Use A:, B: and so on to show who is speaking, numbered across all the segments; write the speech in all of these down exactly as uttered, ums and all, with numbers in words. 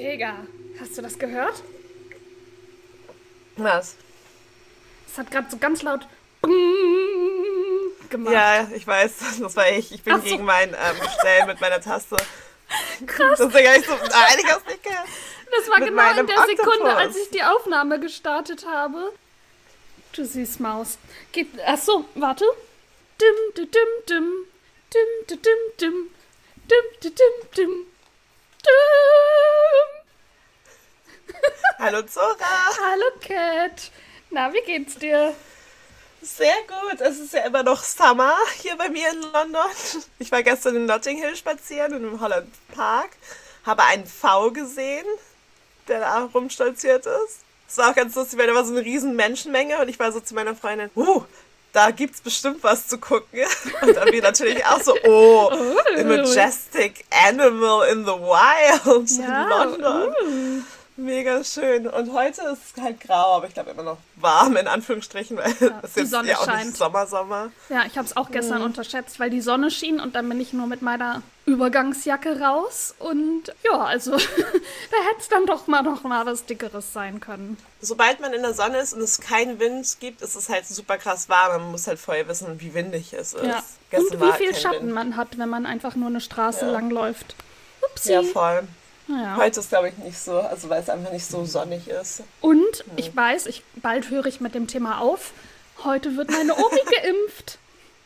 A: Digga, hast du das gehört?
B: Was?
A: Es hat gerade so ganz laut gemacht.
B: Ja, ich weiß, das war ich. Ich bin
A: so.
B: gegen mein ähm, Gestell mit meiner Taste.
A: Krass.
B: Deswegen habe ich so, nein, ich hab's nicht gehört.
A: Das war
B: Mit
A: genau in
B: meinem
A: der Sekunde,
B: Oktopus.
A: als ich die Aufnahme gestartet habe. Du süß Maus. Geht, achso, warte. Dim, dim, dim, dim. Dim, dim, dim, dim. Dim, dim, dim, dim. Dim.
B: Hallo Zora.
A: Hallo Cat. Na, wie geht's dir?
B: Sehr gut. Es ist ja immer noch Summer hier bei mir in London. Ich war gestern in Notting Hill spazieren, in einem Holland Park. Habe einen V gesehen, der da rumstolziert ist. Es war auch ganz lustig, weil da war so eine riesen Menschenmenge und ich war so zu meiner Freundin, uh, da gibt's bestimmt was zu gucken. Und dann wir natürlich auch so, oh,
A: Oh.
B: a majestic animal in the wild
A: Ja,
B: in London.
A: uh.
B: Mega schön. Und heute ist es halt grau, aber ich glaube immer noch warm, in Anführungsstrichen, weil
A: Ja,
B: es
A: die
B: jetzt
A: Sonne
B: ja auch
A: scheint.
B: nicht Sommer, Sommer.
A: Ja, ich habe es auch gestern unterschätzt, weil die Sonne schien und dann bin ich nur mit meiner Übergangsjacke raus. Und ja, also da hätte es dann doch mal noch mal was Dickeres sein können.
B: Sobald man in der Sonne ist und es keinen Wind gibt, ist es halt super krass warm. Man muss halt vorher wissen, wie windig es ist.
A: Ja.
B: Gestern
A: Und
B: war
A: wie
B: halt
A: viel
B: kein
A: Schatten
B: Wind.
A: man hat, wenn man einfach nur eine Straße
B: Ja.
A: lang läuft. Upsi.
B: Ja, voll.
A: Naja.
B: Heute ist, glaube ich, nicht so, also weil es einfach nicht so sonnig ist.
A: Und ich weiß, ich, bald höre ich mit dem Thema auf. Heute wird meine Omi geimpft.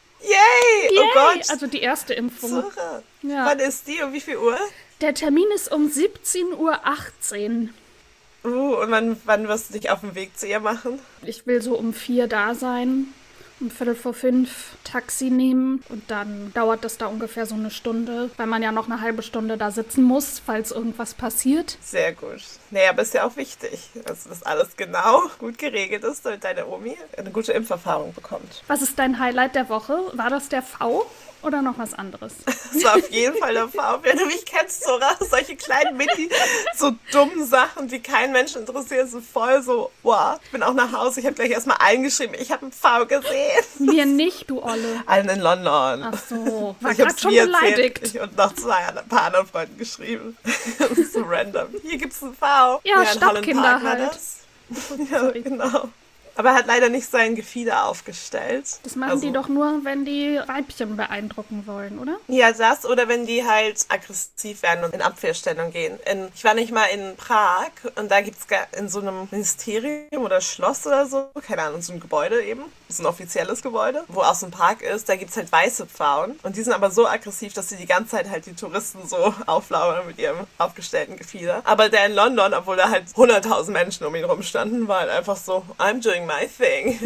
B: Yay!
A: Yay!
B: Oh Gott!
A: Also die erste Impfung.
B: Zora.
A: Ja.
B: Wann ist die? Um wie viel Uhr?
A: Der Termin ist um siebzehn Uhr achtzehn.
B: Uh, und wann, wann wirst du dich auf den Weg zu ihr machen?
A: Ich will so um vier da sein, um Viertel vor fünf Taxi nehmen und dann dauert das da ungefähr so eine Stunde, weil man ja noch eine halbe Stunde da sitzen muss, falls irgendwas passiert.
B: Sehr gut. Naja, aber ist ja auch wichtig, dass das alles genau gut geregelt ist, damit deine Omi eine gute Impferfahrung bekommt.
A: Was ist dein Highlight der Woche? War das der V oder noch was anderes?
B: Das war auf jeden Fall der V. Wenn du mich kennst, Zora, solche kleinen Mini, so dummen Sachen, die keinen Menschen interessieren, sind voll so, wow. Ich bin auch nach Hause, ich habe gleich erstmal eingeschrieben, ich habe einen V gesehen.
A: Mir nicht, du Olle.
B: Allen in London.
A: Ach so, war
B: Ich habe
A: gerade
B: es
A: schon
B: mir
A: beleidigt.
B: erzählt ich und noch zwei ein paar anderen Freunden geschrieben. Das ist so random. Hier gibt's einen V.
A: Ja,
B: in Holland
A: Stadtkinder
B: Park war
A: halt.
B: das. Ja, genau. Aber er hat leider nicht sein Gefieder aufgestellt.
A: Das machen
B: Also-
A: die doch nur, wenn die Weibchen beeindrucken wollen, oder?
B: Ja, das oder wenn die halt aggressiv werden und in Abwehrstellung gehen. In, ich war nicht mal in Prag und da gibt's ga- in so einem Ministerium oder Schloss oder so, keine Ahnung, so ein Gebäude eben, so ein offizielles Gebäude, wo auch so ein Park ist, da gibt's halt weiße Pfauen und die sind aber so aggressiv, dass sie die ganze Zeit halt die Touristen so auflauern mit ihrem aufgestellten Gefieder. Aber der in London, obwohl da halt hunderttausend Menschen um ihn rumstanden, war halt einfach so, I'm doing my thing.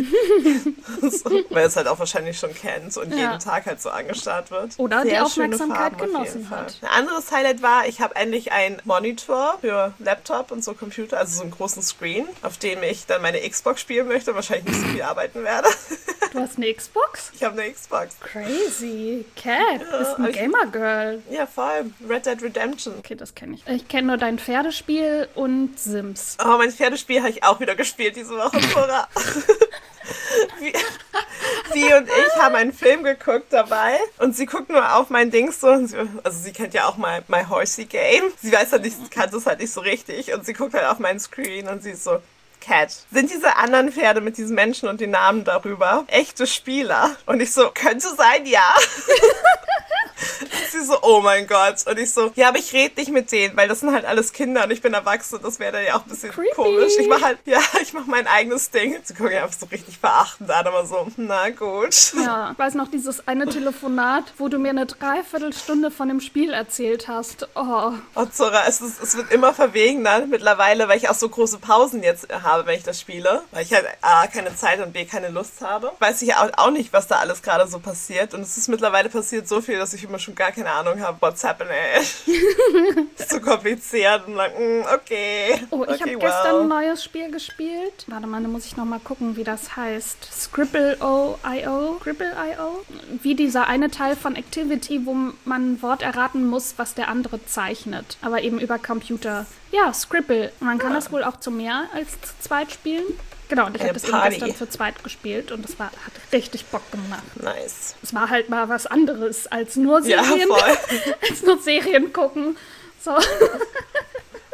B: So, weil er es halt auch wahrscheinlich schon kennt und
A: Ja.
B: jeden Tag halt so angestarrt wird.
A: Oder die
B: Sehr schöne
A: Aufmerksamkeit
B: Farben auf jeden
A: genossen
B: Fall.
A: hat.
B: Ein anderes Highlight war, ich habe endlich einen Monitor für Laptop und so Computer, also so einen großen Screen, auf dem ich dann meine Xbox spielen möchte und wahrscheinlich nicht so viel arbeiten werde.
A: Du hast eine Xbox?
B: Ich habe eine Xbox.
A: Crazy. Cat,
B: Ja,
A: bist
B: aber
A: ein
B: ich-
A: Gamer-Girl.
B: Ja, voll. Red Dead Redemption.
A: Okay, das kenne ich. Ich kenne nur dein Pferdespiel und Sims.
B: Oh, mein Pferdespiel habe ich auch wieder gespielt diese Woche, Zora. Sie, sie und ich haben einen Film geguckt dabei und sie guckt nur auf mein Ding so, und sie, also sie kennt ja auch My, My Horsey Game. Sie weiß halt nicht, kann das halt nicht so richtig und sie guckt halt auf meinen Screen und sie ist so, Cat, sind diese anderen Pferde mit diesen Menschen und den Namen darüber echte Spieler? Und ich so, könnte sein, ja. Sie so, oh mein Gott. Und ich so, ja, aber ich rede nicht mit denen, weil das sind halt alles Kinder und ich bin erwachsen. Das wäre dann ja auch ein bisschen
A: Creepy.
B: komisch. Ich mache halt, ja, ich mache mein eigenes Ding. Sie gucken ja einfach so richtig verachtend an, aber so, na gut.
A: Ja, ich weiß noch, dieses eine Telefonat, wo du mir eine Dreiviertelstunde von dem Spiel erzählt hast. Oh,
B: Oh, Zora, es, ist, es wird immer verwegener mittlerweile, weil ich auch so große Pausen jetzt habe, wenn ich das spiele. Weil ich halt A, keine Zeit und B, keine Lust habe. Weiß ich ja auch, auch nicht, was da alles gerade so passiert. Und es ist mittlerweile passiert so viel, dass ich immer schon gar keine Ahnung habe, what's happening. Ist so kompliziert und dann, mm, okay.
A: oh ich
B: okay,
A: habe gestern ein
B: well.
A: neues Spiel gespielt. Warte mal, da muss ich noch mal gucken, wie das heißt. Scribble punkt io. Scribble punkt io? Wie dieser eine Teil von Activity, wo man ein Wort erraten muss, was der andere zeichnet. Aber eben über Computer. Ja, Scribble. Man kann
B: Ah.
A: das wohl auch zu mehr als zu zweit spielen. Genau, und ich
B: Eine
A: habe das eben
B: Party.
A: gestern zu zweit gespielt und das war, hat richtig Bock gemacht.
B: Nice.
A: Es war halt mal was anderes als nur
B: Ja,
A: Serien,
B: voll.
A: als nur Serien gucken. So.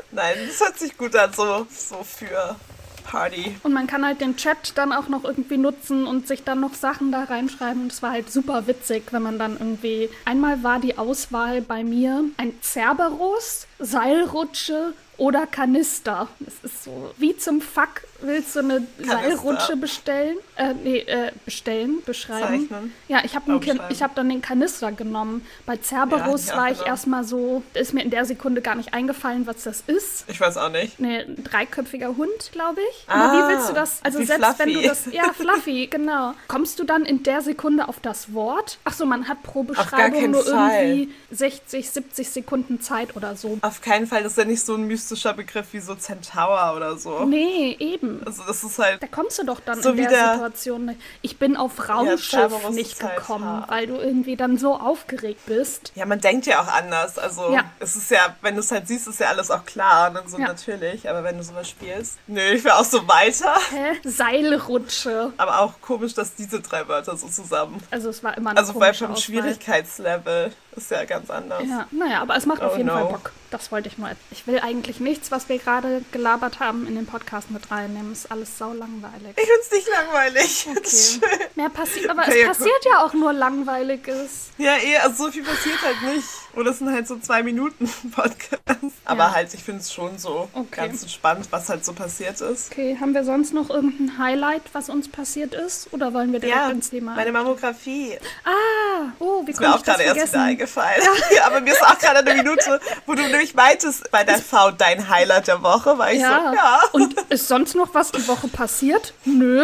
B: Nein, das hört sich gut an, so, so für Party.
A: Und man kann halt den Chat dann auch noch irgendwie nutzen und sich dann noch Sachen da reinschreiben. Und es war halt super witzig, wenn man dann irgendwie... Einmal war die Auswahl bei mir ein Cerberus, Seilrutsche oder Kanister. Das ist so, wie zum Fuck willst du eine
B: Kanister.
A: Seilrutsche bestellen? Äh, nee, äh, bestellen, beschreiben.
B: Zeichnen.
A: Ja, ich habe hab dann den Kanister genommen. Bei Cerberus
B: Ja,
A: war ich
B: genommen.
A: erstmal so, ist mir in der Sekunde gar nicht eingefallen, was das ist.
B: Ich weiß auch nicht.
A: Nee, ein dreiköpfiger Hund, glaube ich.
B: Ah,
A: Aber wie willst du das? Also
B: wie
A: selbst
B: Fluffy.
A: wenn du das... Ja, Fluffy, genau. Kommst du dann in der Sekunde auf das Wort? Ach so, man hat pro
B: gar
A: Beschreibung
B: keinen
A: nur
B: Fall.
A: irgendwie sechzig, siebzig Sekunden Zeit oder so.
B: Auf keinen Fall, das ist ja nicht so ein mystischer Begriff wie so Centaur oder so.
A: Nee, eben.
B: Also das ist halt...
A: Da kommst du doch dann
B: So
A: in
B: wie
A: der,
B: der-
A: Situation nicht. Ich bin auf Raumschiff
B: Cerberus
A: nicht
B: ist halt
A: gekommen,
B: hart.
A: weil du irgendwie dann so aufgeregt bist.
B: Ja, man denkt ja auch anders. Also
A: Ja.
B: es ist ja, wenn du es halt siehst, ist ja alles auch klar und dann so
A: Ja.
B: natürlich. Aber wenn du sowas spielst, nö, ich wäre auch so weiter.
A: Hä? Seilrutsche.
B: Aber auch komisch, dass diese drei Wörter so zusammen.
A: Also es war immer eine
B: Also weil
A: komische
B: vom
A: Auswahl.
B: Schwierigkeitslevel ist ja ganz anders.
A: Ja, naja, aber es macht auf
B: Oh
A: jeden
B: no.
A: Fall Bock. Das wollte ich nur. Ich will eigentlich nichts, was wir gerade gelabert haben, in den Podcast mit reinnehmen. Ist alles sau langweilig.
B: Ich find's nicht langweilig. Das ist
A: Okay.
B: schön.
A: Mehr passiert, aber
B: Okay,
A: es
B: ja,
A: passiert ja auch nur Langweiliges.
B: Ja, eh, also so viel passiert halt nicht. Oder es sind halt so zwei Minuten Podcast. Aber
A: Ja.
B: halt, ich finde es schon so
A: Okay.
B: ganz entspannt, was halt so passiert ist.
A: Okay, haben wir sonst noch irgendein Highlight, was uns passiert ist? Oder wollen wir direkt
B: Ja,
A: ins Thema?
B: meine Mammografie.
A: Ah, oh, wie
B: Ist mir
A: konnte
B: auch
A: ich das
B: gerade erst wieder
A: vergessen?
B: eingefallen. Ja. Aber mir ist auch gerade eine Minute, wo du nämlich meintest, bei der V dein Highlight der Woche, war ich
A: Ja.
B: so, ja.
A: Und ist sonst noch was die Woche passiert? Nö.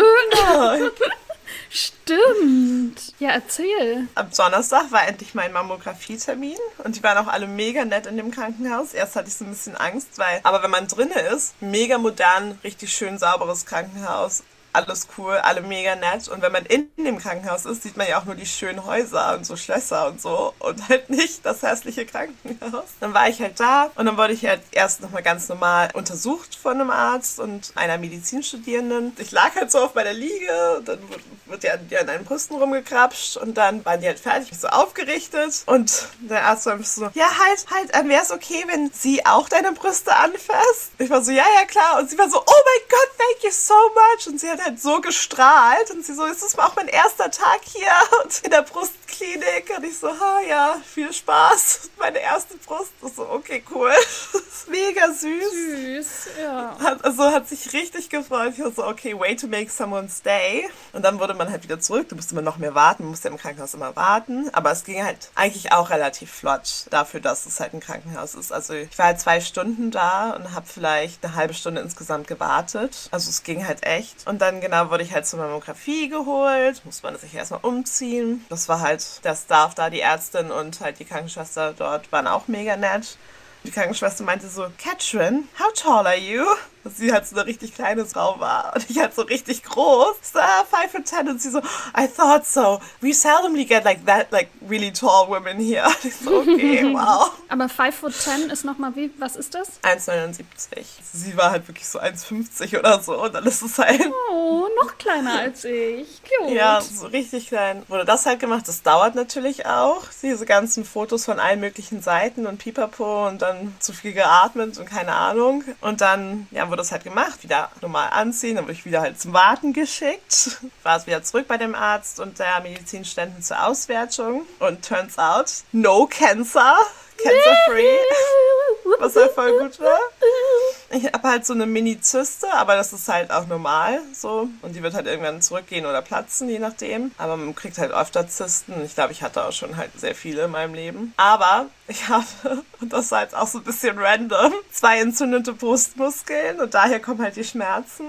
A: Stimmt. Ja, erzähl.
B: Am Donnerstag war endlich mein Mammografie-Termin und die waren auch alle mega nett in dem Krankenhaus. Erst hatte ich so ein bisschen Angst, weil, aber wenn man drinne ist, mega modern, richtig schön sauberes Krankenhaus. Alles cool, alle mega nett. Und wenn man in dem Krankenhaus ist, sieht man ja auch nur die schönen Häuser und so Schlösser und so und halt nicht das hässliche Krankenhaus. Dann war ich halt da und dann wurde ich halt erst nochmal ganz normal untersucht von einem Arzt und einer Medizinstudierenden. Ich lag halt so auf meiner Liege und dann wird die an, die an einen Brüsten rumgekrapscht und dann waren die halt fertig, mich so aufgerichtet und der Arzt war so, ja halt, halt, ähm, wäre es okay, wenn sie auch deine Brüste anfasst? Ich war so, ja, ja, klar. Und sie war so, oh mein Gott, thank you so much. Und sie hat halt so gestrahlt und sie so, ist das auch mein erster Tag hier und in der Brustklinik? Und ich so, ha, ja, viel Spaß. Meine erste Brust. Ich so, okay, cool. Das ist mega süß.
A: Süß, ja.
B: Hat, also hat sich richtig gefreut. Ich war so, okay, way to make someone stay. Und dann wurde man halt wieder zurück. Du musst immer noch mehr warten. Man musste im Krankenhaus immer warten. Aber es ging halt eigentlich auch relativ flott dafür, dass es halt ein Krankenhaus ist. Also ich war halt zwei Stunden da und habe vielleicht eine halbe Stunde insgesamt gewartet. Also es ging halt echt. Und dann genau wurde ich halt zur Mammografie geholt. Muss man sich erstmal umziehen. Das war halt der Staff da, die Ärztin und halt die Krankenschwester dort waren auch mega nett. Die Krankenschwester meinte so, Katrin, how tall are you? Dass sie halt so eine richtig kleine Frau war und ich halt so richtig groß. So, ah, five foot ten. Und sie so, I thought so. We seldomly get like that, like really tall women here. Und ich so, okay, wow.
A: Aber five foot ten ist nochmal wie, was ist das?
B: eins Komma neunundsiebzig. Sie war halt wirklich so eins Komma fünfzig oder so und dann ist es halt...
A: Oh, noch kleiner als ich. Cute.
B: Ja, so richtig klein. Wurde das halt gemacht. Das dauert natürlich auch. Diese ganzen Fotos von allen möglichen Seiten und Pipapo und dann zu viel geatmet und keine Ahnung. Und dann, ja, wurde das halt gemacht. Wieder normal anziehen. Dann wurde ich wieder halt zum Warten geschickt. War es wieder zurück bei dem Arzt und der Medizinständen zur Auswertung. Und turns out, no cancer. Cancer-free. Was halt voll gut war. Ich habe halt so eine Mini-Zyste, aber das ist halt auch normal so. Und die wird halt irgendwann zurückgehen oder platzen, je nachdem. Aber man kriegt halt öfter Zysten. Ich glaube, ich hatte auch schon halt sehr viele in meinem Leben. Aber ich habe, und das war jetzt auch so ein bisschen random, zwei entzündete Brustmuskeln und daher kommen halt die Schmerzen.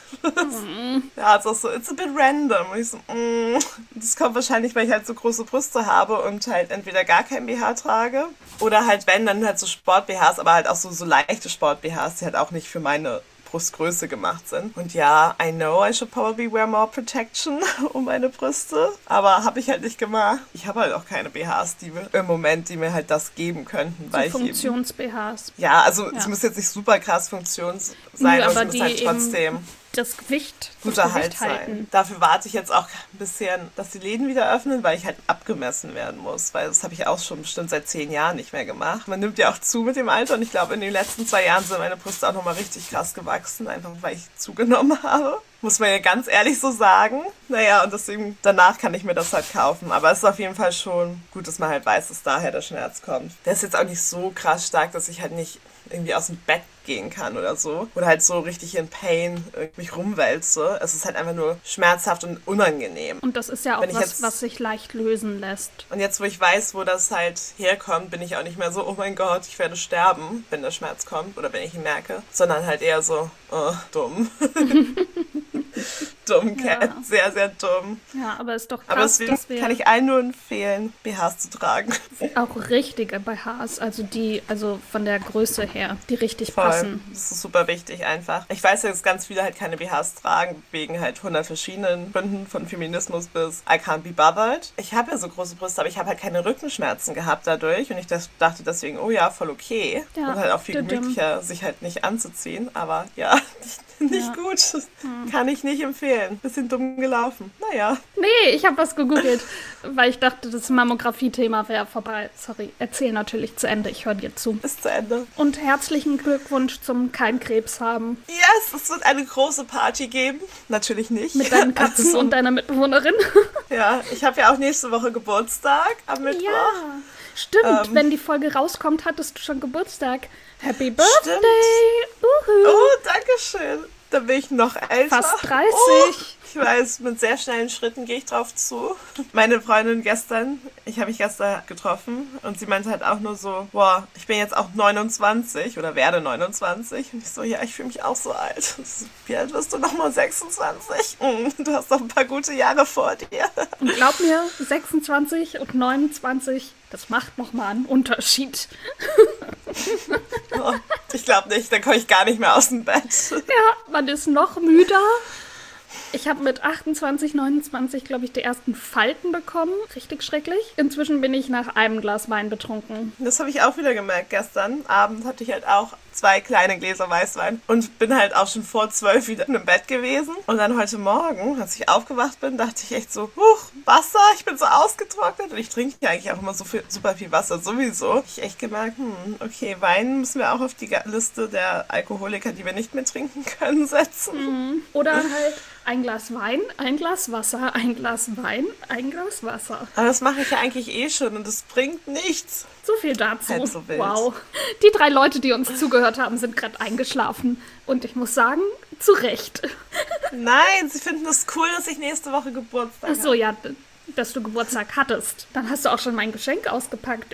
B: Ja, es ist so, it's a bit random. Und ich so, mm. Das kommt wahrscheinlich, weil ich halt so große Brüste habe und halt entweder gar kein B H trage oder halt wenn, dann halt so Sport-B Hs, aber halt auch so, so leichte Sport-B Hs, die halt auch nicht für meine Brustgröße gemacht sind. Und ja, I know I should probably wear more protection um meine Brüste, aber habe ich halt nicht gemacht. Ich habe halt auch keine B Hs, die mir im Moment, die mir halt das geben könnten, weil
A: so
B: ich eben,
A: Funktions-B Hs.
B: ja, also
A: Ja.
B: es muss jetzt nicht super krass Funktions sein,
A: Nö,
B: aber,
A: aber
B: es muss halt
A: die
B: trotzdem...
A: das Gewicht,
B: guter
A: das
B: Halt
A: Gewicht halten.
B: sein. Dafür warte ich jetzt auch ein bisschen, dass die Läden wieder öffnen, weil ich halt abgemessen werden muss. Weil das habe ich auch schon bestimmt seit zehn Jahren nicht mehr gemacht. Man nimmt ja auch zu mit dem Alter und ich glaube, in den letzten zwei Jahren sind meine Brüste auch nochmal richtig krass gewachsen, einfach weil ich zugenommen habe. Muss man ja ganz ehrlich so sagen. Naja, und deswegen, danach kann ich mir das halt kaufen. Aber es ist auf jeden Fall schon gut, dass man halt weiß, dass daher der Schmerz kommt. Der ist jetzt auch nicht so krass stark, dass ich halt nicht irgendwie aus dem Bett gehen kann oder so. Oder halt so richtig in Pain mich rumwälze. Es ist halt einfach nur schmerzhaft und unangenehm.
A: Und das ist ja auch
B: Wenn ich
A: was,
B: jetzt-
A: was sich leicht lösen lässt.
B: Und jetzt, wo ich weiß, wo das halt herkommt, bin ich auch nicht mehr so, oh mein Gott, ich werde sterben, wenn der Schmerz kommt oder wenn ich ihn merke. Sondern halt eher so, oh, dumm. Dumm, Cat.
A: Ja.
B: Sehr, sehr dumm.
A: Ja, aber ist doch krass,
B: Aber deswegen
A: dass wir
B: kann ich allen nur empfehlen, B Hs zu tragen.
A: auch richtige B Hs, also die, also von der Größe her, die richtig
B: Voll.
A: passen.
B: Das ist super wichtig einfach. Ich weiß ja, dass ganz viele halt keine B Hs tragen, wegen halt hundert verschiedenen Gründen, von Feminismus bis I can't be bothered. Ich habe ja so große Brüste, aber ich habe halt keine Rückenschmerzen gehabt dadurch und ich das- dachte deswegen, oh ja, voll okay.
A: Ja,
B: und halt auch viel
A: düdüm.
B: gemütlicher, sich halt nicht anzuziehen, aber ja, nicht, nicht
A: Ja.
B: gut. Kann ich nicht empfehlen. Bisschen dumm gelaufen. Naja.
A: Nee, ich habe was gegoogelt, weil ich dachte, das Mammographie-Thema wäre vorbei. Sorry, erzähl natürlich zu Ende, ich höre dir zu.
B: Bis zu Ende.
A: Und herzlichen Glückwunsch zum kein Krebs haben.
B: Yes, es wird eine große Party geben. Natürlich nicht.
A: Mit deinen Katzen
B: Also,
A: und deiner Mitbewohnerin.
B: ja, ich habe ja auch nächste Woche Geburtstag am Mittwoch.
A: Ja, stimmt.
B: Ähm.
A: Wenn die Folge rauskommt, hattest du schon Geburtstag. Happy Birthday! Uhu.
B: Oh, danke schön. Da bin ich noch älter.
A: Fast dreißig.
B: Oh, ich weiß, mit sehr schnellen Schritten gehe ich drauf zu. Meine Freundin gestern, ich habe mich gestern getroffen und sie meinte halt auch nur so, boah, ich bin jetzt auch neunundzwanzig oder werde neunundzwanzig. Und ich so, ja, ich fühle mich auch so alt. So, wie alt wirst du nochmal? sechsundzwanzig? Mm, du hast noch ein paar gute Jahre vor dir.
A: Und glaub mir, sechsundzwanzig und neunundzwanzig, das macht nochmal einen Unterschied.
B: Oh, ich glaube nicht, dann komme ich gar nicht mehr aus dem Bett.
A: Ja, man ist noch müder. Ich habe mit achtundzwanzig, neunundzwanzig, glaube ich, die ersten Falten bekommen. Richtig schrecklich. Inzwischen bin ich nach einem Glas Wein betrunken.
B: Das habe ich auch wieder gemerkt. Gestern Abend hatte ich halt auch zwei kleine Gläser Weißwein und bin halt auch schon vor zwölf wieder im Bett gewesen. Und dann heute Morgen, als ich aufgewacht bin, dachte ich echt so, huch, Wasser, ich bin so ausgetrocknet. Und ich trinke ja eigentlich auch immer so viel, super viel Wasser sowieso. Ich echt gemerkt, hm, okay, Wein müssen wir auch auf die Liste der Alkoholiker, die wir nicht mehr trinken können, setzen.
A: Oder halt ein Glas Wein, ein Glas Wasser, ein Glas Wein, ein Glas Wasser.
B: Aber das mache ich ja eigentlich eh schon und es bringt nichts.
A: So viel dazu.
B: Halb so wild.
A: Wow. Die drei Leute, die uns zugehört haben, sind gerade eingeschlafen. Und ich muss sagen, zu Recht.
B: Nein, sie finden es cool, dass ich nächste Woche Geburtstag
A: Ach so, ja, d- dass du Geburtstag hattest. Dann hast du auch schon mein Geschenk ausgepackt.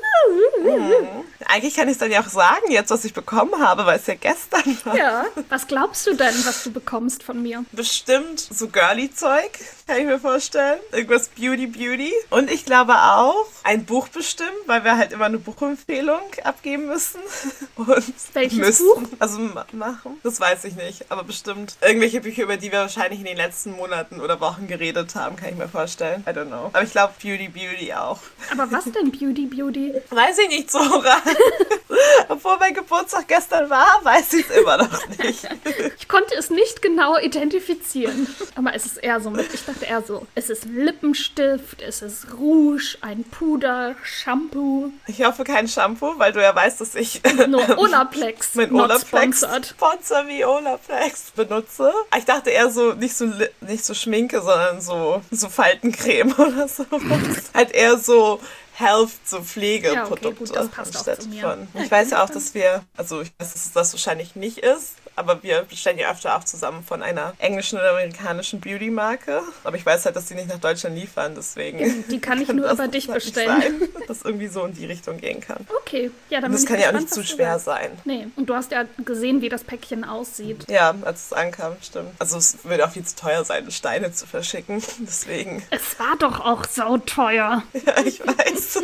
B: habe. Eigentlich kann ich es dann ja auch sagen, jetzt, was ich bekommen habe, weil es ja gestern war.
A: Ja. Was glaubst du denn, was du bekommst von mir?
B: Bestimmt so Girly-Zeug, kann ich mir vorstellen. Irgendwas Beauty-Beauty. Und ich glaube auch ein Buch bestimmt, weil wir halt immer eine Buchempfehlung abgeben müssen. Und
A: Welches
B: müssen.
A: Buch?
B: Also ma- machen. Das weiß ich nicht, aber bestimmt irgendwelche Bücher, über die wir wahrscheinlich in den letzten Monaten oder Wochen geredet haben, kann ich mir vorstellen. I don't know. Aber ich glaube Beauty-Beauty auch.
A: Aber was denn Beauty Beauty?
B: Weiß ich nicht, Zora. Obwohl mein Geburtstag gestern war, weiß ich es immer noch nicht.
A: Ich konnte es nicht genau identifizieren. Aber es ist eher so mit, ich dachte eher so, es ist Lippenstift, es ist Rouge, ein Puder, Shampoo,
B: Ich hoffe kein Shampoo, weil du ja weißt, dass ich
A: nur Olaplex,
B: mein
A: not
B: Olaplex
A: sponsored.
B: Sponsor wie Olaplex benutze. Ich dachte eher so, nicht so Li- nicht so Schminke, sondern so, so Faltencreme oder so. Halt eher so Health, so Pflegeprodukte.
A: Ja, okay, gut, das passt auch
B: anstatt
A: zu mir.
B: von.
A: Ja,
B: Ich weiß ja auch,
A: dann-
B: dass wir, also ich weiß, dass es das wahrscheinlich nicht ist, aber wir bestellen ja öfter auch zusammen von einer englischen oder amerikanischen Beauty-Marke. Aber ich weiß halt, dass die nicht nach Deutschland liefern, deswegen.
A: Die kann ich
B: kann
A: nur
B: das
A: über dich
B: halt nicht
A: bestellen.
B: sein, dass irgendwie so in die Richtung gehen kann.
A: Okay, ja, dann
B: Und das
A: bin
B: kann
A: ich
B: ja auch
A: gespannt,
B: nicht zu
A: was du
B: schwer
A: sagst.
B: sein.
A: Nee, und du hast ja gesehen, wie das Päckchen aussieht.
B: Ja, als es ankam, stimmt. Also es würde auch viel zu teuer sein, Steine zu verschicken. Deswegen,
A: Es war doch auch sauteuer.
B: ja, ich weiß.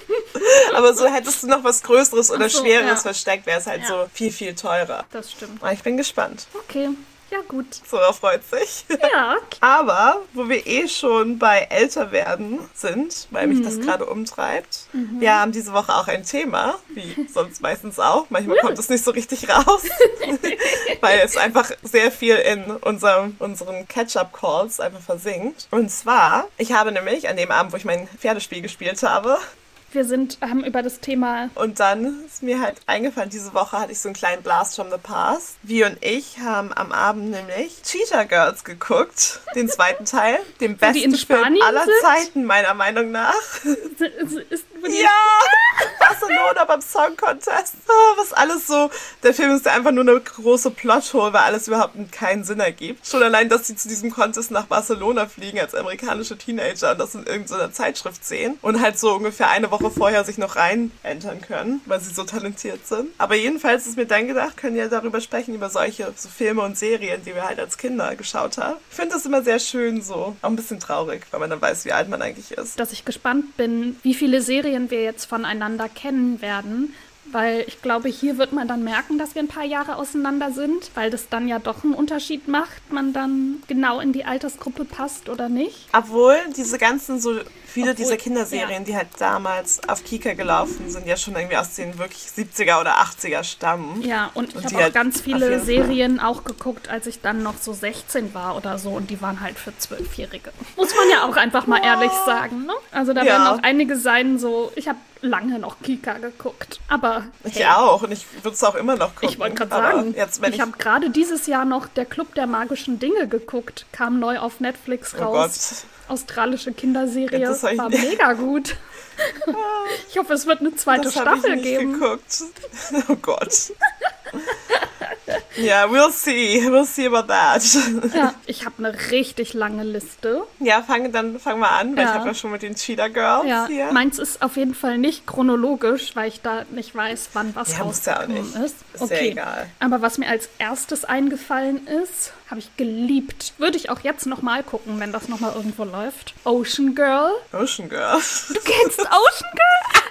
B: Aber so hättest du noch was Größeres oder
A: Ach so,
B: Schwereres
A: ja.
B: versteckt, wäre es halt
A: Ja.
B: so viel, viel teurer.
A: Das stimmt.
B: Aber ich bin gespannt.
A: Okay. Ja, gut.
B: Zora freut sich.
A: Ja.
B: Aber, wo wir eh schon bei Älterwerden sind, weil mich mhm. das gerade umtreibt, mhm. wir haben diese Woche auch ein Thema, wie sonst meistens auch. Manchmal kommt es nicht so richtig raus, weil es einfach sehr viel in unserem, unseren Catch-up-Calls einfach versinkt. Und zwar, ich habe nämlich an dem Abend, wo ich mein Pferdespiel gespielt habe,
A: Wir sind, haben über das Thema...
B: Und dann ist mir halt eingefallen, diese Woche hatte ich so einen kleinen Blast from the Past. Wir und ich haben am Abend nämlich Cheetah Girls geguckt, den zweiten Teil, den besten Film aller sind? Zeiten, meiner Meinung nach.
A: Ist, ist,
B: ja! Barcelona beim Song Contest. Was alles so... Der Film ist ja einfach nur eine große Plothole, weil alles überhaupt keinen Sinn ergibt. Schon allein, dass sie zu diesem Contest nach Barcelona fliegen als amerikanische Teenager und das in irgendeiner Zeitschrift sehen und halt so ungefähr eine Woche vorher sich noch rein entern können, weil sie so talentiert sind. Aber jedenfalls ist mir dann gedacht, können wir darüber sprechen, über solche so Filme und Serien, die wir halt als Kinder geschaut haben. Ich finde das immer sehr schön so. Auch ein bisschen traurig, weil man dann weiß, wie alt man eigentlich ist.
A: Dass ich gespannt bin, wie viele Serien wir jetzt voneinander kennen werden. Weil ich glaube, hier wird man dann merken, dass wir ein paar Jahre auseinander sind, weil das dann ja doch einen Unterschied macht, man dann genau in die Altersgruppe passt oder nicht.
B: Obwohl diese ganzen so viele Obwohl, dieser Kinderserien, ja. die halt damals auf Kika gelaufen sind, ja schon irgendwie aus den wirklich siebziger oder achtziger stammen.
A: Ja, und ich habe auch halt ganz viele Serien auch geguckt, als ich dann noch so sechzehn war oder so und die waren halt für Zwölfjährige. Muss man ja auch einfach mal ehrlich sagen, ne? Also da ja. werden auch einige sein so, ich habe lange noch Kika geguckt, aber
B: ich
A: hey,
B: auch und ich würde es auch immer noch gucken.
A: Ich wollte gerade sagen, jetzt, wenn ich, ich habe gerade dieses Jahr noch der Club der magischen Dinge geguckt, kam neu auf Netflix raus. Oh Gott. Australische Kinderserie, ja, war mega gut. Ich hoffe, es wird eine zweite
B: das
A: Staffel
B: ich nicht
A: geben.
B: Geguckt. Oh Gott. Ja, yeah, we'll see. We'll see about that.
A: Ja, ich habe eine richtig lange Liste.
B: Ja, fang, dann fangen wir an, weil ja. ich habe ja schon mit den Cheetah Girls
A: ja.
B: hier.
A: Meins ist auf jeden Fall nicht chronologisch, weil ich da nicht weiß, wann was
B: ja,
A: rausgekommen
B: ja
A: ist.
B: Ist
A: okay.
B: ja egal.
A: Aber was mir als erstes eingefallen ist, habe ich geliebt. Würde ich auch jetzt nochmal gucken, wenn das nochmal irgendwo läuft. Ocean Girl.
B: Ocean Girl.
A: Du kennst Ocean Girl?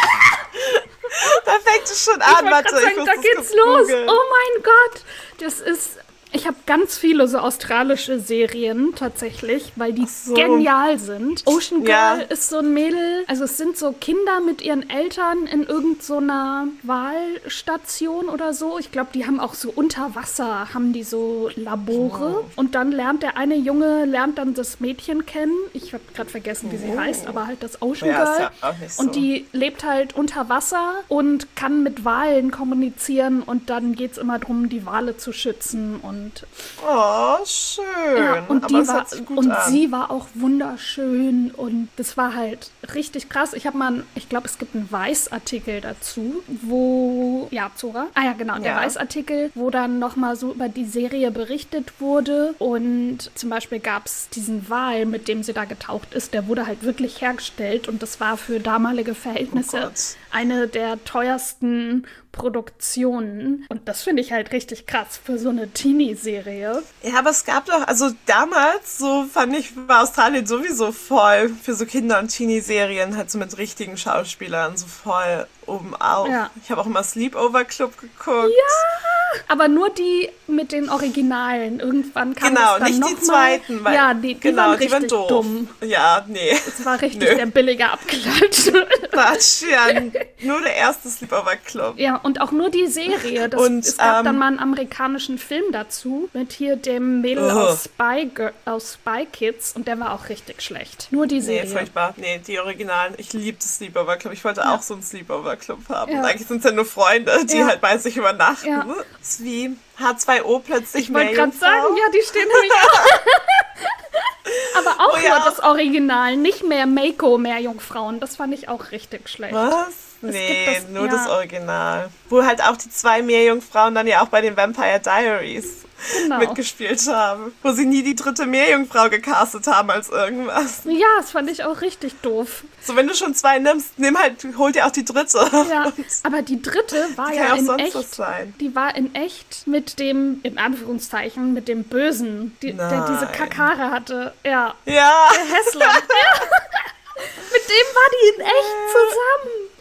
B: Da fängt es schon an,
A: ich
B: warte,
A: sagen,
B: ich muss
A: da
B: das
A: geht's los.
B: Googeln.
A: Oh mein Gott. Das ist... Ich habe ganz viele so australische Serien tatsächlich, weil die so. genial sind. Ocean Girl ja. ist so ein Mädel, also es sind so Kinder mit ihren Eltern in irgendeiner so Wahlstation oder so. Ich glaube, die haben auch so unter Wasser, haben die so Labore. Oh. Und dann lernt der eine Junge, lernt dann das Mädchen kennen. Ich habe gerade vergessen, wie sie oh. heißt, aber halt das Ocean ja, Girl. Ist ja auch nicht so. Und die lebt halt unter Wasser und kann mit Walen kommunizieren und dann geht es immer darum, die Wale zu schützen und
B: oh, schön.
A: Ja, und
B: aber
A: die war, und
B: an.
A: sie war auch wunderschön und das war halt richtig krass. Ich habe mal, ich glaube, es gibt einen Weiß-Artikel dazu, wo, ja, Zora, ah ja, genau, der ja. Weiß-Artikel, wo dann nochmal so über die Serie berichtet wurde und zum Beispiel gab es diesen Wal, mit dem sie da getaucht ist, der wurde halt wirklich hergestellt und das war für damalige Verhältnisse oh eine der teuersten Produktionen. Und das finde ich halt richtig krass für so eine Teenie-Serie.
B: Ja, aber es gab doch, also damals, so fand ich, war Australien sowieso voll für so Kinder- und Teenie-Serien, halt so mit richtigen Schauspielern, so voll oben auf. Ja. Ich habe auch immer Sleepover Club geguckt.
A: Ja, aber nur die mit den Originalen. Irgendwann kam
B: genau,
A: es dann
B: nicht
A: noch
B: die
A: mal.
B: Zweiten. Weil,
A: ja, die, die
B: genau,
A: waren
B: die
A: richtig
B: waren doof.
A: dumm.
B: Ja, nee.
A: Es war richtig Nö. der billige Abklatsch.
B: Quatsch, ja, nur der erste Sleepover Club.
A: Ja, und auch nur die Serie. Das, und, es gab ähm, dann mal einen amerikanischen Film dazu mit hier dem Mädel uh. aus, Spy Girl, aus Spy Kids und der war auch richtig schlecht. Nur die Serie.
B: Nee, furchtbar. Nee, die Originalen. Ich liebe das Sleepover Club. Ich wollte ja. auch so einen Sleepover Club haben. Ja. Eigentlich sind es ja nur Freunde, die ja. halt bei sich übernachten. Ja. Das ist wie H zwei O plötzlich mehr.
A: Ich wollte gerade sagen, ja, die stehen nämlich auch. Aber auch oh, ja. nur das Original, nicht mehr Mako, mehr Jungfrauen. Das fand ich auch richtig schlecht.
B: Was? Es nee, das, nur ja. das Original. Wo halt auch die zwei Meerjungfrauen dann ja auch bei den Vampire Diaries genau. mitgespielt haben. Wo sie nie die dritte Meerjungfrau gecastet haben als irgendwas.
A: Ja, das fand ich auch richtig doof.
B: So, wenn du schon zwei nimmst, nimm halt, hol dir auch die dritte.
A: Ja, aber die dritte war
B: die
A: ja
B: kann
A: in
B: auch sonst
A: echt,
B: was sein.
A: Die war in echt mit dem, in Anführungszeichen, mit dem Bösen, die, der diese Kakare hatte. Ja.
B: Ja.
A: Der Hässler. Ja. Mit dem war die in echt zusammen.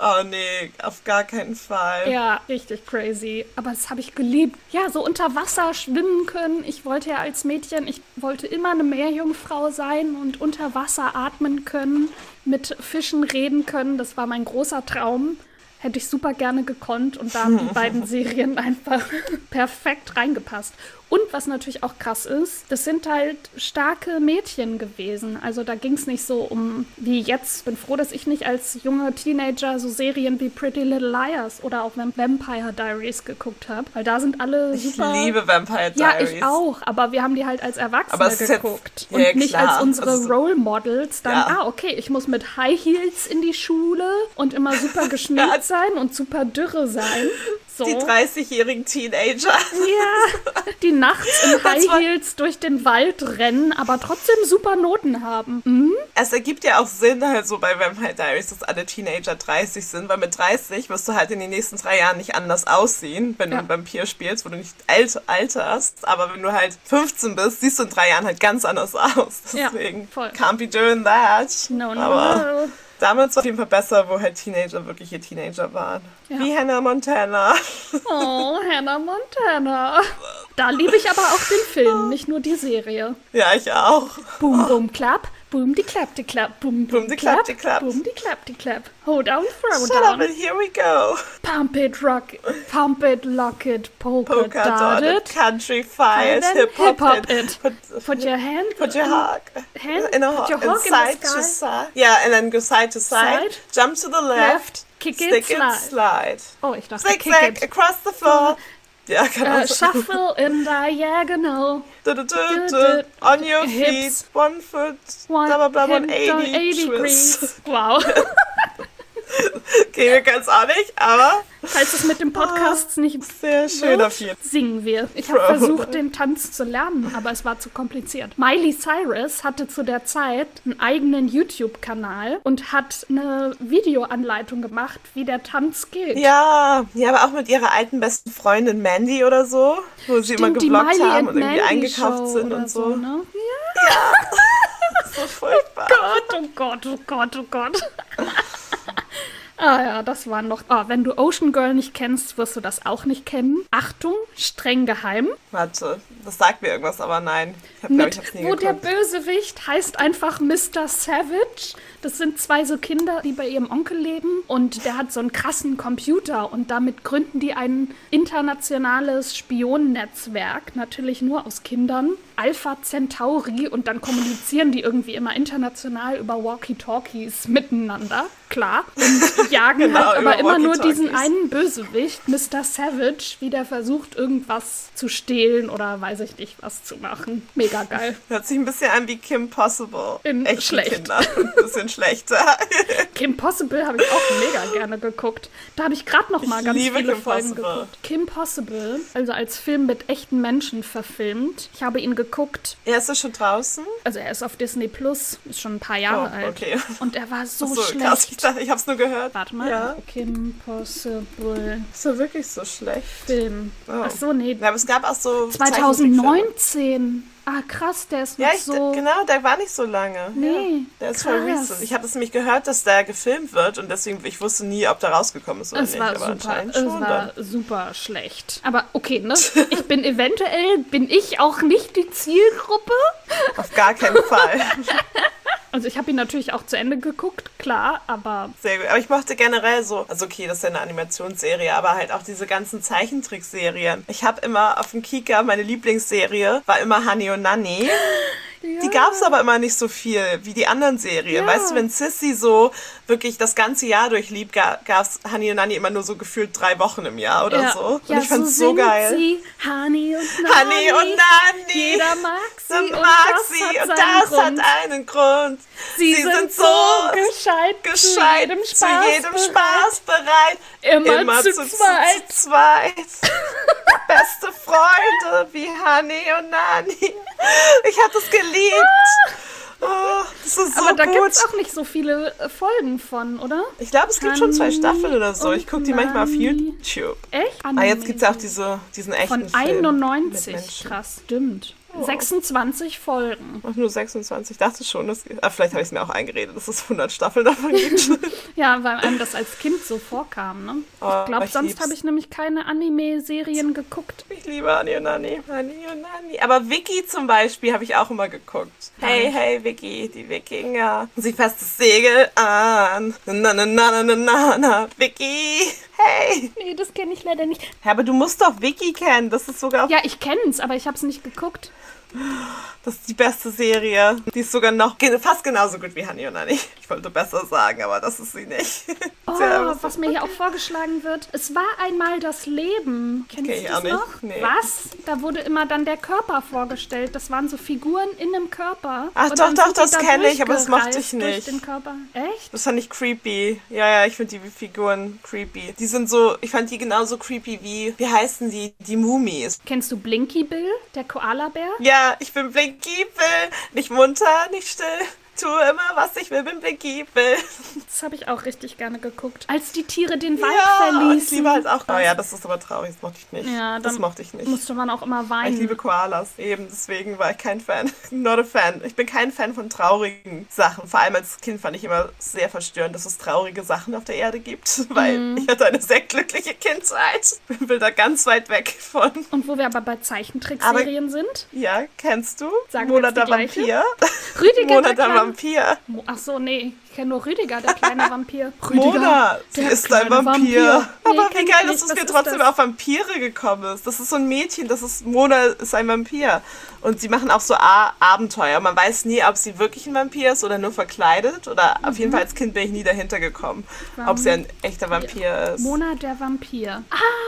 B: Oh nee, auf gar keinen Fall.
A: Ja, richtig crazy. Aber das habe ich geliebt. Ja, so unter Wasser schwimmen können. Ich wollte ja als Mädchen, ich wollte immer eine Meerjungfrau sein und unter Wasser atmen können, mit Fischen reden können. Das war mein großer Traum. Hätte ich super gerne gekonnt und da haben die beiden Serien einfach perfekt reingepasst. Und was natürlich auch krass ist, das sind halt starke Mädchen gewesen. Also da ging es nicht so um, wie jetzt. Ich bin froh, dass ich nicht als junge Teenager so Serien wie Pretty Little Liars oder auch Vampire Diaries geguckt habe. Weil da sind alle super...
B: Ich liebe Vampire Diaries.
A: Ja, ich auch. Aber wir haben die halt als Erwachsene geguckt.
B: Jetzt,
A: und
B: ja,
A: nicht
B: klar.
A: als unsere
B: also,
A: Role Models. Dann,
B: ja.
A: ah, okay, ich muss mit High Heels in die Schule und immer super geschminkt
B: ja.
A: sein und super dürre sein. So.
B: Die dreißigjährigen Teenager.
A: Ja, die nachts in High Heels durch den Wald rennen, aber trotzdem super Noten haben. Mhm.
B: Es ergibt ja auch Sinn halt so bei Vampire Diaries, dass alle Teenager dreißig sind, weil mit dreißig wirst du halt in den nächsten drei Jahren nicht anders aussehen, wenn du
A: Ja.
B: einen Vampir spielst, wo du nicht alt, alterst. Aber wenn du halt fünfzehn bist, siehst du in drei Jahren halt ganz anders aus.
A: Ja,
B: Deswegen
A: voll.
B: can't be doing that.
A: No, no,
B: Aber
A: no.
B: damals war es auf jeden Fall besser, wo halt Teenager wirkliche Teenager waren.
A: Ja.
B: Wie Hannah Montana.
A: Oh, Hannah Montana. Da liebe ich aber auch den Film, nicht nur die Serie.
B: Ja, ich auch.
A: Boom, boom, clap. Boom, die clap, die clap. Boom,
B: Boom, die clap, die clap.
A: Boom, die clap, die clap. Hold down, throw
B: Shut up
A: down.
B: and here we go.
A: Pump it, rock it. Pump it, lock it. Polka,
B: Polka
A: dot
B: dotted,
A: it.
B: country fired,
A: then
B: hip hop
A: hip-hop
B: it.
A: it.
B: Put,
A: Put your hand...
B: put your hog
A: hand,
B: in a
A: put
B: hog,
A: your
B: and
A: hog in
B: side
A: the sky.
B: to side. Yeah, and then go side to side.
A: Side.
B: Jump to the left.
A: Left. Kick it,
B: stick
A: slide.
B: slide.
A: Oh, ich dachte,
B: Zig
A: kick
B: zag
A: it.
B: across the floor. Ja, keine
A: Uh,
B: Ahnung.
A: shuffle in diagonal.
B: Du, du, du,
A: du,
B: du. On your
A: hips.
B: feet, one foot,
A: One,
B: blah, blah, blah, one
A: hand on
B: eighty,
A: eighty
B: twist.
A: degrees. Wow.
B: Okay, wir können es auch nicht, aber
A: Falls es mit dem Podcast nicht
B: sehr schön
A: wird,
B: auf jeden Fall.
A: singen wir. Ich habe
B: Bro.
A: versucht, den Tanz zu lernen, aber es war zu kompliziert. Miley Cyrus hatte zu der Zeit einen eigenen YouTube-Kanal und hat eine Videoanleitung gemacht, wie der Tanz geht.
B: Ja, ja, aber auch mit ihrer alten besten Freundin Mandy oder so, wo sie immer
A: Stimmt, die
B: gevloggt
A: Miley
B: haben
A: and
B: und irgendwie
A: Mandy
B: eingekauft
A: Show
B: sind
A: oder
B: und so.
A: ne? Ja.
B: Ja, so furchtbar.
A: Gott, oh Gott, oh Gott, oh Gott. Ah ja, das war noch... Ah, wenn du Ocean Girl nicht kennst, wirst du das auch nicht kennen. Achtung, streng geheim.
B: Warte, das sagt mir irgendwas, aber nein. Ich habe, glaube ich, hab's nie
A: Wo der
B: geguckt.
A: Bösewicht heißt einfach Mister Savage. Das sind zwei so Kinder, die bei ihrem Onkel leben. Und der hat so einen krassen Computer. Und damit gründen die ein internationales Spionennetzwerk. Natürlich nur aus Kindern. Alpha Centauri. Und dann kommunizieren die irgendwie immer international über Walkie-Talkies miteinander. Klar. Und jagen
B: Genau,
A: halt aber
B: über
A: immer nur diesen
B: Walkie-Talkies.
A: einen Bösewicht, Mister Savage, wie der versucht, irgendwas zu stehlen oder weiß ich nicht, was zu machen. Mega geil.
B: Hört sich ein bisschen an wie Kim Possible.
A: In
B: Echte
A: schlecht.
B: Kinder. Ein bisschen schlechter.
A: Kim Possible habe ich auch mega gerne geguckt. Da habe ich gerade noch mal
B: Ich
A: ganz
B: liebe
A: viele
B: Kim
A: Folgen
B: Possible.
A: geguckt. Kim Possible, also als Film mit echten Menschen verfilmt. Ich habe ihn geguckt.
B: Er ist schon draußen?
A: Also er ist auf Disney Plus, ist schon ein paar Jahre
B: Oh,
A: alt.
B: okay.
A: Und er war so,
B: Ach so,
A: schlecht.
B: krass. Ich dachte, ich hab's nur gehört.
A: Warte mal.
B: Ja.
A: Kim Possible
B: Ist er wirklich so schlecht?
A: Film.
B: Oh.
A: Ach so, nee.
B: Ja, aber es gab auch so
A: zwanzig neunzehn. Ah, krass, der ist noch
B: Ja, ich,
A: so...
B: genau, der war nicht so lange.
A: Nee,
B: ja, der ist voll
A: krass.
B: recent. Ich habe es nämlich gehört, dass der gefilmt wird und deswegen, ich wusste nie, ob der rausgekommen ist oder
A: Es
B: nicht.
A: war
B: aber
A: super,
B: anscheinend
A: es
B: schon
A: war
B: dann.
A: super schlecht. Aber okay, ne? Ich bin eventuell, bin ich auch nicht die Zielgruppe.
B: Auf gar keinen Fall.
A: Also ich habe ihn natürlich auch zu Ende geguckt, klar, aber
B: Sehr gut. Aber ich mochte generell so, also okay, das ist ja eine Animationsserie, aber halt auch diese ganzen Zeichentrickserien. Ich habe immer auf dem Kika, meine Lieblingsserie war immer Honey und Nanny. Die gab es aber immer nicht so viel wie die anderen Serien.
A: Ja.
B: Weißt du, wenn Sissy so wirklich das ganze Jahr durchlieb, gab es Honey und Nanny immer nur so gefühlt drei Wochen im Jahr oder
A: ja.
B: so. Und
A: Ja,
B: ich fand's
A: so
B: so geil.
A: Sie, Honey und Nanny.
B: Honey und Nanny.
A: Jeder mag sie
B: Sie
A: und
B: mag
A: das
B: sie
A: hat
B: und
A: seinen
B: das
A: Grund.
B: hat einen Grund.
A: Sie, sind, so gescheit,
B: gescheit,
A: zu jedem
B: zu
A: Spaß,
B: jedem Spaß bereit.
A: Immer,
B: Immer
A: zu,
B: zu,
A: zweit.
B: zu zweit. Beste Freunde wie Honey und Nanny. Ich hab das geliebt. Oh, das ist so
A: Aber da
B: gut.
A: gibt es auch nicht so viele äh, Folgen von, oder?
B: Ich glaube, es gibt schon zwei
A: Honey
B: Staffeln oder so. Ich gucke die
A: und
B: manchmal auf
A: Nanny.
B: YouTube.
A: Echt?
B: Ah, jetzt gibt es auch diese, diesen echten
A: Von
B: Film mit
A: einundneunzig.
B: Menschen.
A: Krass, stimmt.
B: Oh.
A: sechsundzwanzig Folgen.
B: Ach, nur sechsundzwanzig. Ich dachte schon, dass, ah, vielleicht habe ich es mir auch eingeredet, dass es hundert Staffeln davon gibt.
A: Ja, weil einem das als Kind so vorkam, ne?
B: Oh,
A: ich glaube,
B: ich
A: sonst
B: lieb's.
A: habe ich nämlich keine Anime-Serien geguckt.
B: Ich liebe Annie und Nanny. Annie und Nanny. Aber Vicky zum Beispiel habe ich auch immer geguckt. Hey, hey, Vicky, die Wikinger. Sie fasst das Segel an. Na, na, na, na, na, na, na. Vicky, hey.
A: Nee, das kenne ich leider nicht.
B: Ja, aber du musst doch Vicky kennen. Das ist sogar
A: Ja, ich kenne es, aber ich habe es nicht geguckt.
B: Das ist die beste Serie. Die ist sogar noch ge- fast genauso gut wie Honey und Nanny. Ich wollte besser sagen, aber das ist sie nicht.
A: Oh,
B: Tja,
A: was mir hier auch vorgeschlagen wird. Es war einmal das Leben. Kennst
B: Kenn
A: du
B: ich
A: das
B: auch nicht.
A: noch?
B: Nee.
A: Was? Da wurde immer dann der Körper vorgestellt. Das waren so Figuren in einem Körper.
B: Ach,
A: Und
B: doch,
A: dann
B: doch,
A: sind die
B: das
A: da
B: kenn ich, aber das mochte ich
A: durchgereist durch
B: nicht.
A: den Körper. Echt?
B: Das fand ich creepy. Ja, ja, ich finde die Figuren creepy. Die sind so, ich fand die genauso creepy wie, wie heißen die? Die Mumis.
A: Kennst du Blinky Bill, der Koalabär?
B: Ja, ich bin Blinky Bill. Nicht munter, nicht still. Tue immer, was ich will, bin Blinky Bill.
A: Das habe ich auch richtig gerne geguckt. Als die Tiere den Wald
B: Ja,
A: verließen.
B: ich liebe halt auch. Oh ja, das ist aber traurig, das mochte ich nicht.
A: Ja,
B: das
A: dann
B: mochte ich nicht.
A: musste man auch immer
B: Ich
A: weinen.
B: liebe Koalas, eben, deswegen war ich kein Fan. Not a fan. Ich bin kein Fan von traurigen Sachen. Vor allem als Kind fand ich immer sehr verstörend, dass es traurige Sachen auf der Erde gibt, weil
A: Mhm.
B: ich hatte eine sehr glückliche Kindheit. Ich bin da ganz weit weg von.
A: Und wo wir aber bei Zeichentrickserien sind.
B: Ja, kennst du?
A: Sagen wir
B: Mona
A: jetzt die
B: der
A: gleiche?
B: Vampir.
A: Rüdiger
B: Mona
A: der
B: der
A: kleine...
B: Vampir.
A: Mo- Ach so, nee. Ich kenne nur Rüdiger, der kleine Vampir. Rüdiger,
B: Mona, sie
A: der
B: ist ein
A: kleine
B: Vampir.
A: Vampir. Nee,
B: Aber
A: kenn
B: wie
A: ich
B: geil,
A: nicht.
B: dass
A: Was
B: wir
A: ist
B: trotzdem
A: das?
B: auf Vampire gekommen ist. Das ist so ein Mädchen, das ist, Mona ist ein Vampir. Und sie machen auch so A- Abenteuer. Man weiß nie, ob sie wirklich ein Vampir ist oder nur verkleidet. Oder auf jeden Fall als Kind bin ich nie dahinter gekommen, ob sie ein echter Vampir ist.
A: Mona der Vampir.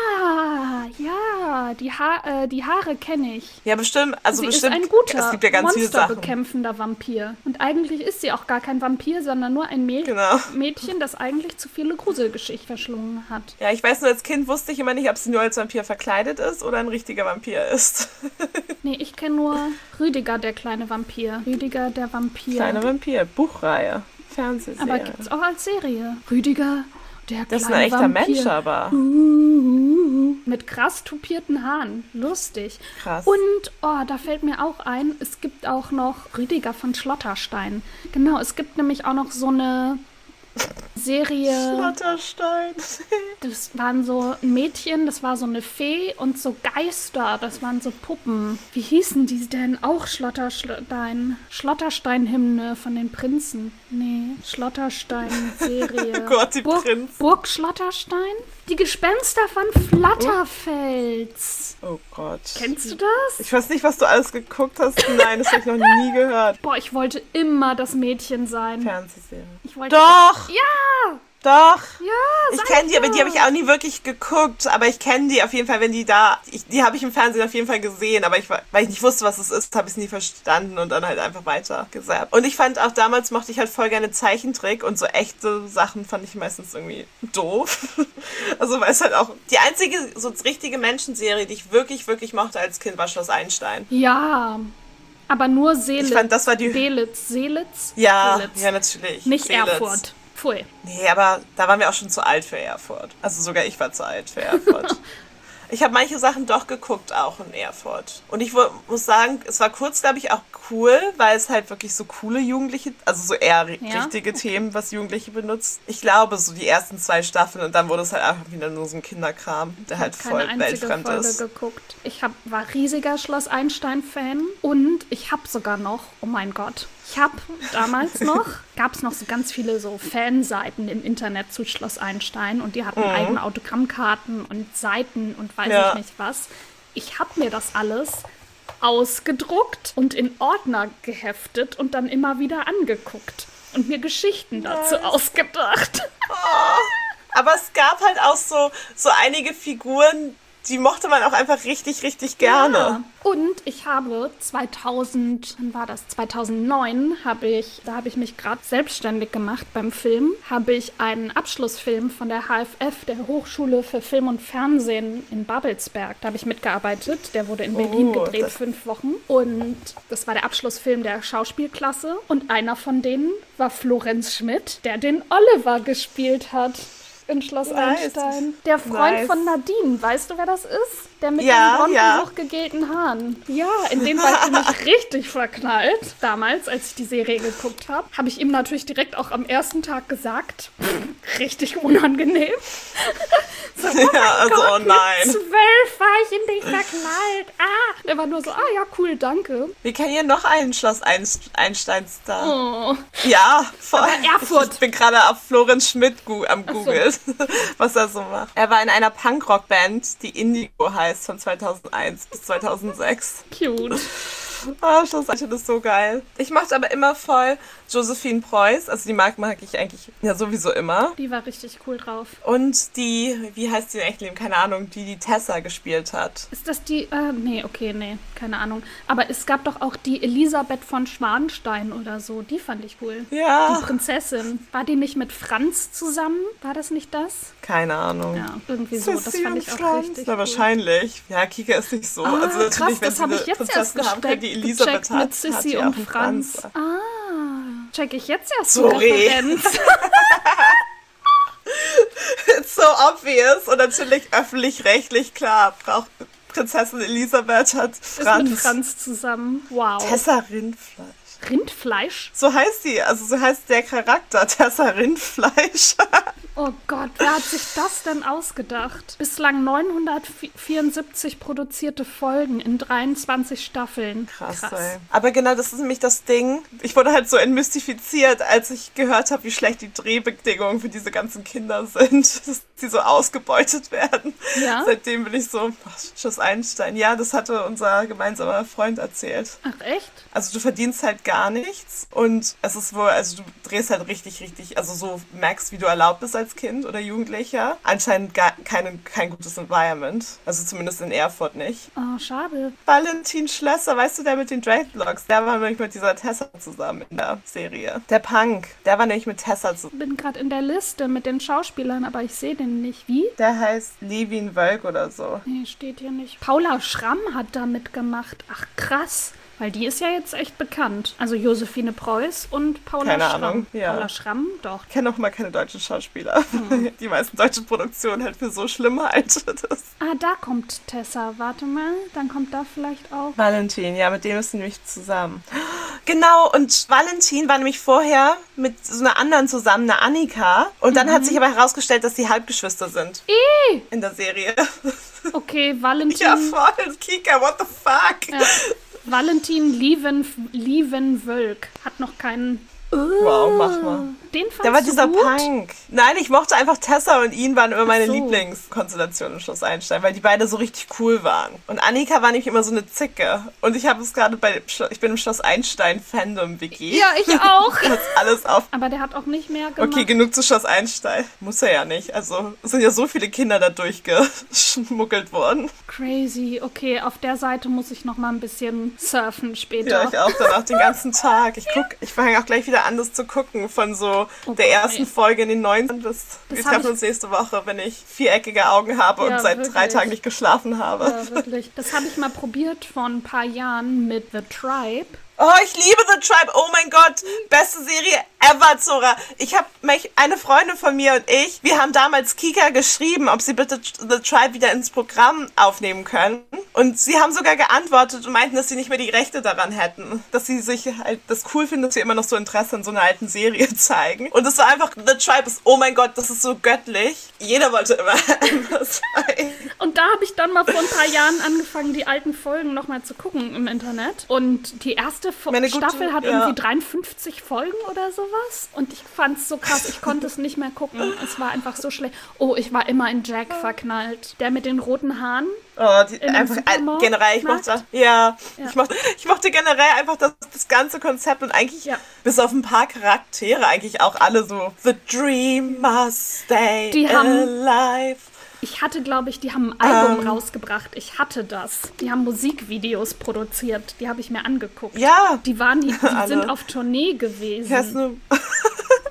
A: Ah, ja, die, ha äh, die Haare kenne ich.
B: Ja, bestimmt. Also
A: sie
B: bestimmt.
A: ist ein guter,
B: es gibt ja ganz viele Sachen.
A: monsterbekämpfender Vampir. Und eigentlich ist sie auch gar kein Vampir, sondern nur ein Mäd
B: Genau.
A: Mädchen, das eigentlich zu viele Gruselgeschichten verschlungen hat.
B: Ja, ich weiß nur, als Kind wusste ich immer nicht, ob sie nur als Vampir verkleidet ist oder ein richtiger Vampir ist.
A: Nee, ich kenne nur Rüdiger, der kleine Vampir. Rüdiger, der Vampir.
B: Kleiner Vampir, Buchreihe, Fernsehserie.
A: Aber gibt's auch als Serie. Rüdiger, der
B: Das ist
A: kleine
B: ein echter
A: Vampir.
B: Mensch, aber.
A: Mit krass tupierten Haaren. Lustig.
B: Krass.
A: Und, oh, da fällt mir auch ein, es gibt auch noch Rüdiger von Schlotterstein. Genau, es gibt nämlich auch noch so eine Serie.
B: Schlotterstein.
A: Das waren so ein Mädchen, das war so eine Fee und so Geister, das waren so Puppen. Wie hießen die denn? Auch Schlotterstein. Schlotterstein-Hymne von den Prinzen. Nee, Schlotterstein-Serie.
B: Oh Gott, die
A: Burg,
B: Prinzen.
A: Burg Schlotterstein? Die Gespenster von Flatterfels.
B: Oh Gott.
A: Kennst du das?
B: Ich weiß nicht, was du alles geguckt hast. Nein, das habe ich noch nie gehört.
A: Boah, ich wollte immer das Mädchen sein.
B: Fernsehserie.
A: Ich wollte
B: Doch!
A: Ja!
B: Doch!
A: Ja,
B: Ich
A: sag
B: kenne die, aber die
A: doch.
B: habe ich auch nie wirklich geguckt. Aber ich kenne die auf jeden Fall, wenn die da... Ich, die habe ich im Fernsehen auf jeden Fall gesehen. Aber ich, weil ich nicht wusste, was es ist, habe ich es nie verstanden und dann halt einfach weiter gesagt. Und ich fand auch damals, mochte ich halt voll gerne Zeichentrick. Und so echte Sachen fand ich meistens irgendwie doof. Also weil es halt auch... Die einzige so richtige Menschenserie, die ich wirklich, wirklich mochte als Kind, war Schloss Einstein.
A: Ja, aber nur Seelitz.
B: Ich fand, das war die...
A: Belitz. Seelitz?
B: Ja,
A: Seelitz.
B: ja, natürlich.
A: Nicht
B: Seelitz.
A: Erfurt. Pfui.
B: Nee, aber da waren wir auch schon zu alt für Erfurt. Also sogar ich war zu alt für Erfurt. Ich habe manche Sachen doch geguckt, auch in Erfurt. Und ich wo, muss sagen, es war kurz, glaube ich, auch cool, weil es halt wirklich so coole Jugendliche, also so eher ri-
A: Ja?
B: richtige Themen, was Jugendliche benutzt. Ich glaube, so die ersten zwei Staffeln und dann wurde es halt einfach wieder nur so ein Kinderkram, der halt
A: Keine
B: voll
A: einzige
B: weltfremd
A: Folge
B: ist.
A: geguckt. Ich hab, war riesiger Schloss Einstein-Fan und ich habe sogar noch, oh mein Gott, ich habe damals noch, gab es noch so ganz viele so Fanseiten im Internet zu Schloss Einstein und die hatten
B: Mhm.
A: eigene Autogrammkarten und Seiten und weiß
B: Ja.
A: ich nicht was. Ich habe mir das alles ausgedruckt und in Ordner geheftet und dann immer wieder angeguckt und mir Geschichten dazu
B: Nice.
A: ausgedacht.
B: Aber es gab halt auch so, so einige Figuren, die mochte man auch einfach richtig, richtig gerne.
A: Ja. Und ich habe zweitausend, wann war das? zweitausendneun habe ich, da habe ich mich gerade selbstständig gemacht beim Film, habe ich einen Abschlussfilm von der H F F, der Hochschule für Film und Fernsehen in Babelsberg. Da habe ich mitgearbeitet. Der wurde in Berlin
B: Oh,
A: gedreht,
B: das-
A: fünf Wochen. Und das war der Abschlussfilm der Schauspielklasse. Und einer von denen war Florenz Schmidt, der den Oliver gespielt hat. in Schloss
B: Nice.
A: Einstein. Der Freund
B: Nice.
A: von Nadine, weißt du, wer das ist? Der mit
B: Ja,
A: den blonden,
B: ja.
A: hochgegelten Haaren. Ja, in den war ich nämlich richtig verknallt. Damals, als ich die Serie geguckt habe, habe ich ihm natürlich direkt auch am ersten Tag gesagt. Richtig unangenehm. So, oh
B: Ja, also,
A: Gott,
B: oh nein.
A: Mit zwölf war ich in dich verknallt. Ah, er war nur so, ah ja, cool, danke.
B: Wir kennen hier noch einen Schloss Einstein-Star.
A: Oh.
B: Ja, voll.
A: Aber Erfurt.
B: Ich bin gerade auf Florenz Schmidt gu- am Googeln, was er so macht. Er war in einer Punkrock-Band, die Indigo heißt, von zweitausendeins bis zweitausendsechs.
A: Cute.
B: Oh, Schloss Einstein ist so geil. Ich mochte aber immer voll Josephine Preuß, also die mag, mag ich eigentlich ja sowieso immer.
A: Die war richtig cool drauf.
B: Und die, wie heißt die in echt Leben? Keine Ahnung, die die Tessa gespielt hat.
A: Ist das die, äh, nee, okay, nee, keine Ahnung. Aber es gab doch auch die Elisabeth von Schwanstein oder so, die fand ich cool.
B: Ja.
A: Die Prinzessin. War die nicht mit Franz zusammen? War das nicht das?
B: Keine Ahnung.
A: Ja, irgendwie so, das
B: Sissi
A: fand
B: und
A: ich auch
B: Franz?
A: richtig
B: Na,
A: cool.
B: wahrscheinlich. Ja, Kika ist nicht so.
A: Ah,
B: also natürlich,
A: krass,
B: wenn
A: das
B: sie
A: habe
B: eine
A: ich jetzt erst
B: Prinzessin haben kann, die
A: gesteckt,
B: Elisabeth
A: gecheckt
B: hat,
A: mit
B: hat
A: Sissi
B: die auch
A: und
B: einen
A: Franz.
B: Franz.
A: Ah, check ich jetzt erst die
B: Sorry.
A: Referenz.
B: It's so obvious. Und natürlich öffentlich-rechtlich, klar, braucht Prinzessin Elisabeth hat Franz.
A: Ist mit Franz zusammen. Wow.
B: Tessa Rindfleisch.
A: Rindfleisch?
B: So heißt sie, also so heißt der Charakter, Tessa Rindfleisch.
A: Oh Gott, wer hat sich das denn ausgedacht? Bislang neunhundertvierundsiebzig produzierte Folgen in dreiundzwanzig Staffeln.
B: Krass, ey. Aber genau, das ist nämlich das Ding. Ich wurde halt so entmystifiziert, als ich gehört habe, wie schlecht die Drehbedingungen für diese ganzen Kinder sind, dass sie so ausgebeutet werden.
A: Ja?
B: Seitdem bin ich so, ach, Schloss Einstein. Ja, das hatte unser gemeinsamer Freund erzählt.
A: Ach echt?
B: Also du verdienst halt gar nichts und es ist wohl, also du drehst halt richtig, richtig, also so merkst, wie du erlaubt bist als Kind oder Jugendlicher. Anscheinend gar keine, kein gutes Environment. Also zumindest in Erfurt nicht.
A: Oh, schade.
B: Valentin Schlösser, weißt du, der mit den Dreadlocks, der war nämlich mit dieser Tessa zusammen in der Serie. Der Punk, der war nämlich mit Tessa zusammen.
A: Ich bin gerade in der Liste mit den Schauspielern, aber ich sehe den nicht. Wie?
B: Der heißt Levin Wölk oder so.
A: Nee, steht hier nicht. Paula Schramm hat da mitgemacht. Ach, krass. Weil die ist ja jetzt echt bekannt. Also Josephine Preuß und Paula
B: Keine
A: Schramm.
B: Ahnung, ja.
A: Paula Schramm, doch.
B: Ich kenne auch mal keine deutschen Schauspieler. Hm. Die meisten deutschen Produktionen halt für so schlimme halt. Das.
A: Ah, da kommt Tessa. Warte mal, dann kommt da vielleicht auch.
B: Valentin, ja, mit dem ist sie nämlich zusammen. Genau, und Valentin war nämlich vorher mit so einer anderen zusammen, einer Annika. Und dann
A: Mhm.
B: hat sich aber herausgestellt, dass sie Halbgeschwister sind.
A: Eh.
B: In der Serie.
A: Okay, Valentin.
B: Ja, voll. Kika, what the fuck?
A: Ja. Valentin Lieven, Lievenwölk hat noch keinen.
B: Wow, mach mal.
A: Den fandst
B: Der war
A: du
B: dieser
A: gut?
B: Punk. Nein, ich mochte einfach Tessa und ihn waren immer meine
A: Ach so.
B: Lieblingskonstellationen im Schloss Einstein, weil die beide so richtig cool waren. Und Annika war nämlich immer so eine Zicke. Und ich habe es gerade bei, Schlo- ich bin im Schloss Einstein Fandom-W G.
A: Ja, ich auch.
B: Das alles auf.
A: Aber der hat auch nicht mehr gemacht.
B: Okay, genug zu Schloss Einstein. Muss er ja nicht. Also, es sind ja so viele Kinder da durchgeschmuggelt worden.
A: Crazy. Okay, auf der Seite muss ich noch mal ein bisschen surfen später.
B: Ja, ich auch danach den ganzen Tag. Ich guck, ich fange auch gleich wieder an, das zu gucken. Von so
A: Oh
B: der
A: Gott,
B: ersten
A: ey.
B: Folge in den neunzehn bis
A: Das
B: wir
A: hab
B: treffen
A: ich-
B: uns nächste Woche, wenn ich viereckige Augen habe
A: Ja,
B: und seit
A: wirklich.
B: drei Tagen nicht geschlafen habe.
A: Ja, wirklich. Das habe ich mal probiert vor ein paar Jahren mit The Tribe.
B: Oh, ich liebe The Tribe. Oh mein Gott. Beste Serie ever, Zora. Ich habe mich, eine Freundin von mir und ich, wir haben damals Kika geschrieben, ob sie bitte The Tribe wieder ins Programm aufnehmen können. Und sie haben sogar geantwortet und meinten, dass sie nicht mehr die Rechte daran hätten. Dass sie sich halt das cool finden, dass wir immer noch so Interesse an so einer alten Serie zeigen. Und es war einfach, The Tribe ist, oh mein Gott, das ist so göttlich. Jeder wollte immer Amber sein.
A: Und da habe ich dann mal vor ein paar Jahren angefangen, die alten Folgen noch mal zu gucken im Internet. Und die erste Fo-
B: Meine gute-
A: Staffel hat
B: ja.
A: irgendwie dreiundfünfzig Folgen oder sowas. Und ich fand es so krass, ich konnte es nicht mehr gucken. Es war einfach so schlecht. Oh, ich war immer in Jack verknallt. Der mit den roten Haaren.
B: Oh, die,
A: In einem
B: einfach äh,
A: Supermarkt?
B: generell, ich mochte, ja,
A: Ja.
B: Ich, mochte, ich mochte generell einfach das, das ganze Konzept und eigentlich,
A: Ja.
B: bis auf ein paar Charaktere, eigentlich auch alle so, The Dream must stay
A: Die haben-
B: alive.
A: Ich hatte, glaube ich, die haben ein Album
B: Ähm.
A: rausgebracht. Ich hatte das. Die haben Musikvideos produziert. Die habe ich mir angeguckt.
B: Ja,
A: Die waren, die, die
B: Alle.
A: sind auf Tournee gewesen.
B: hier ist eine,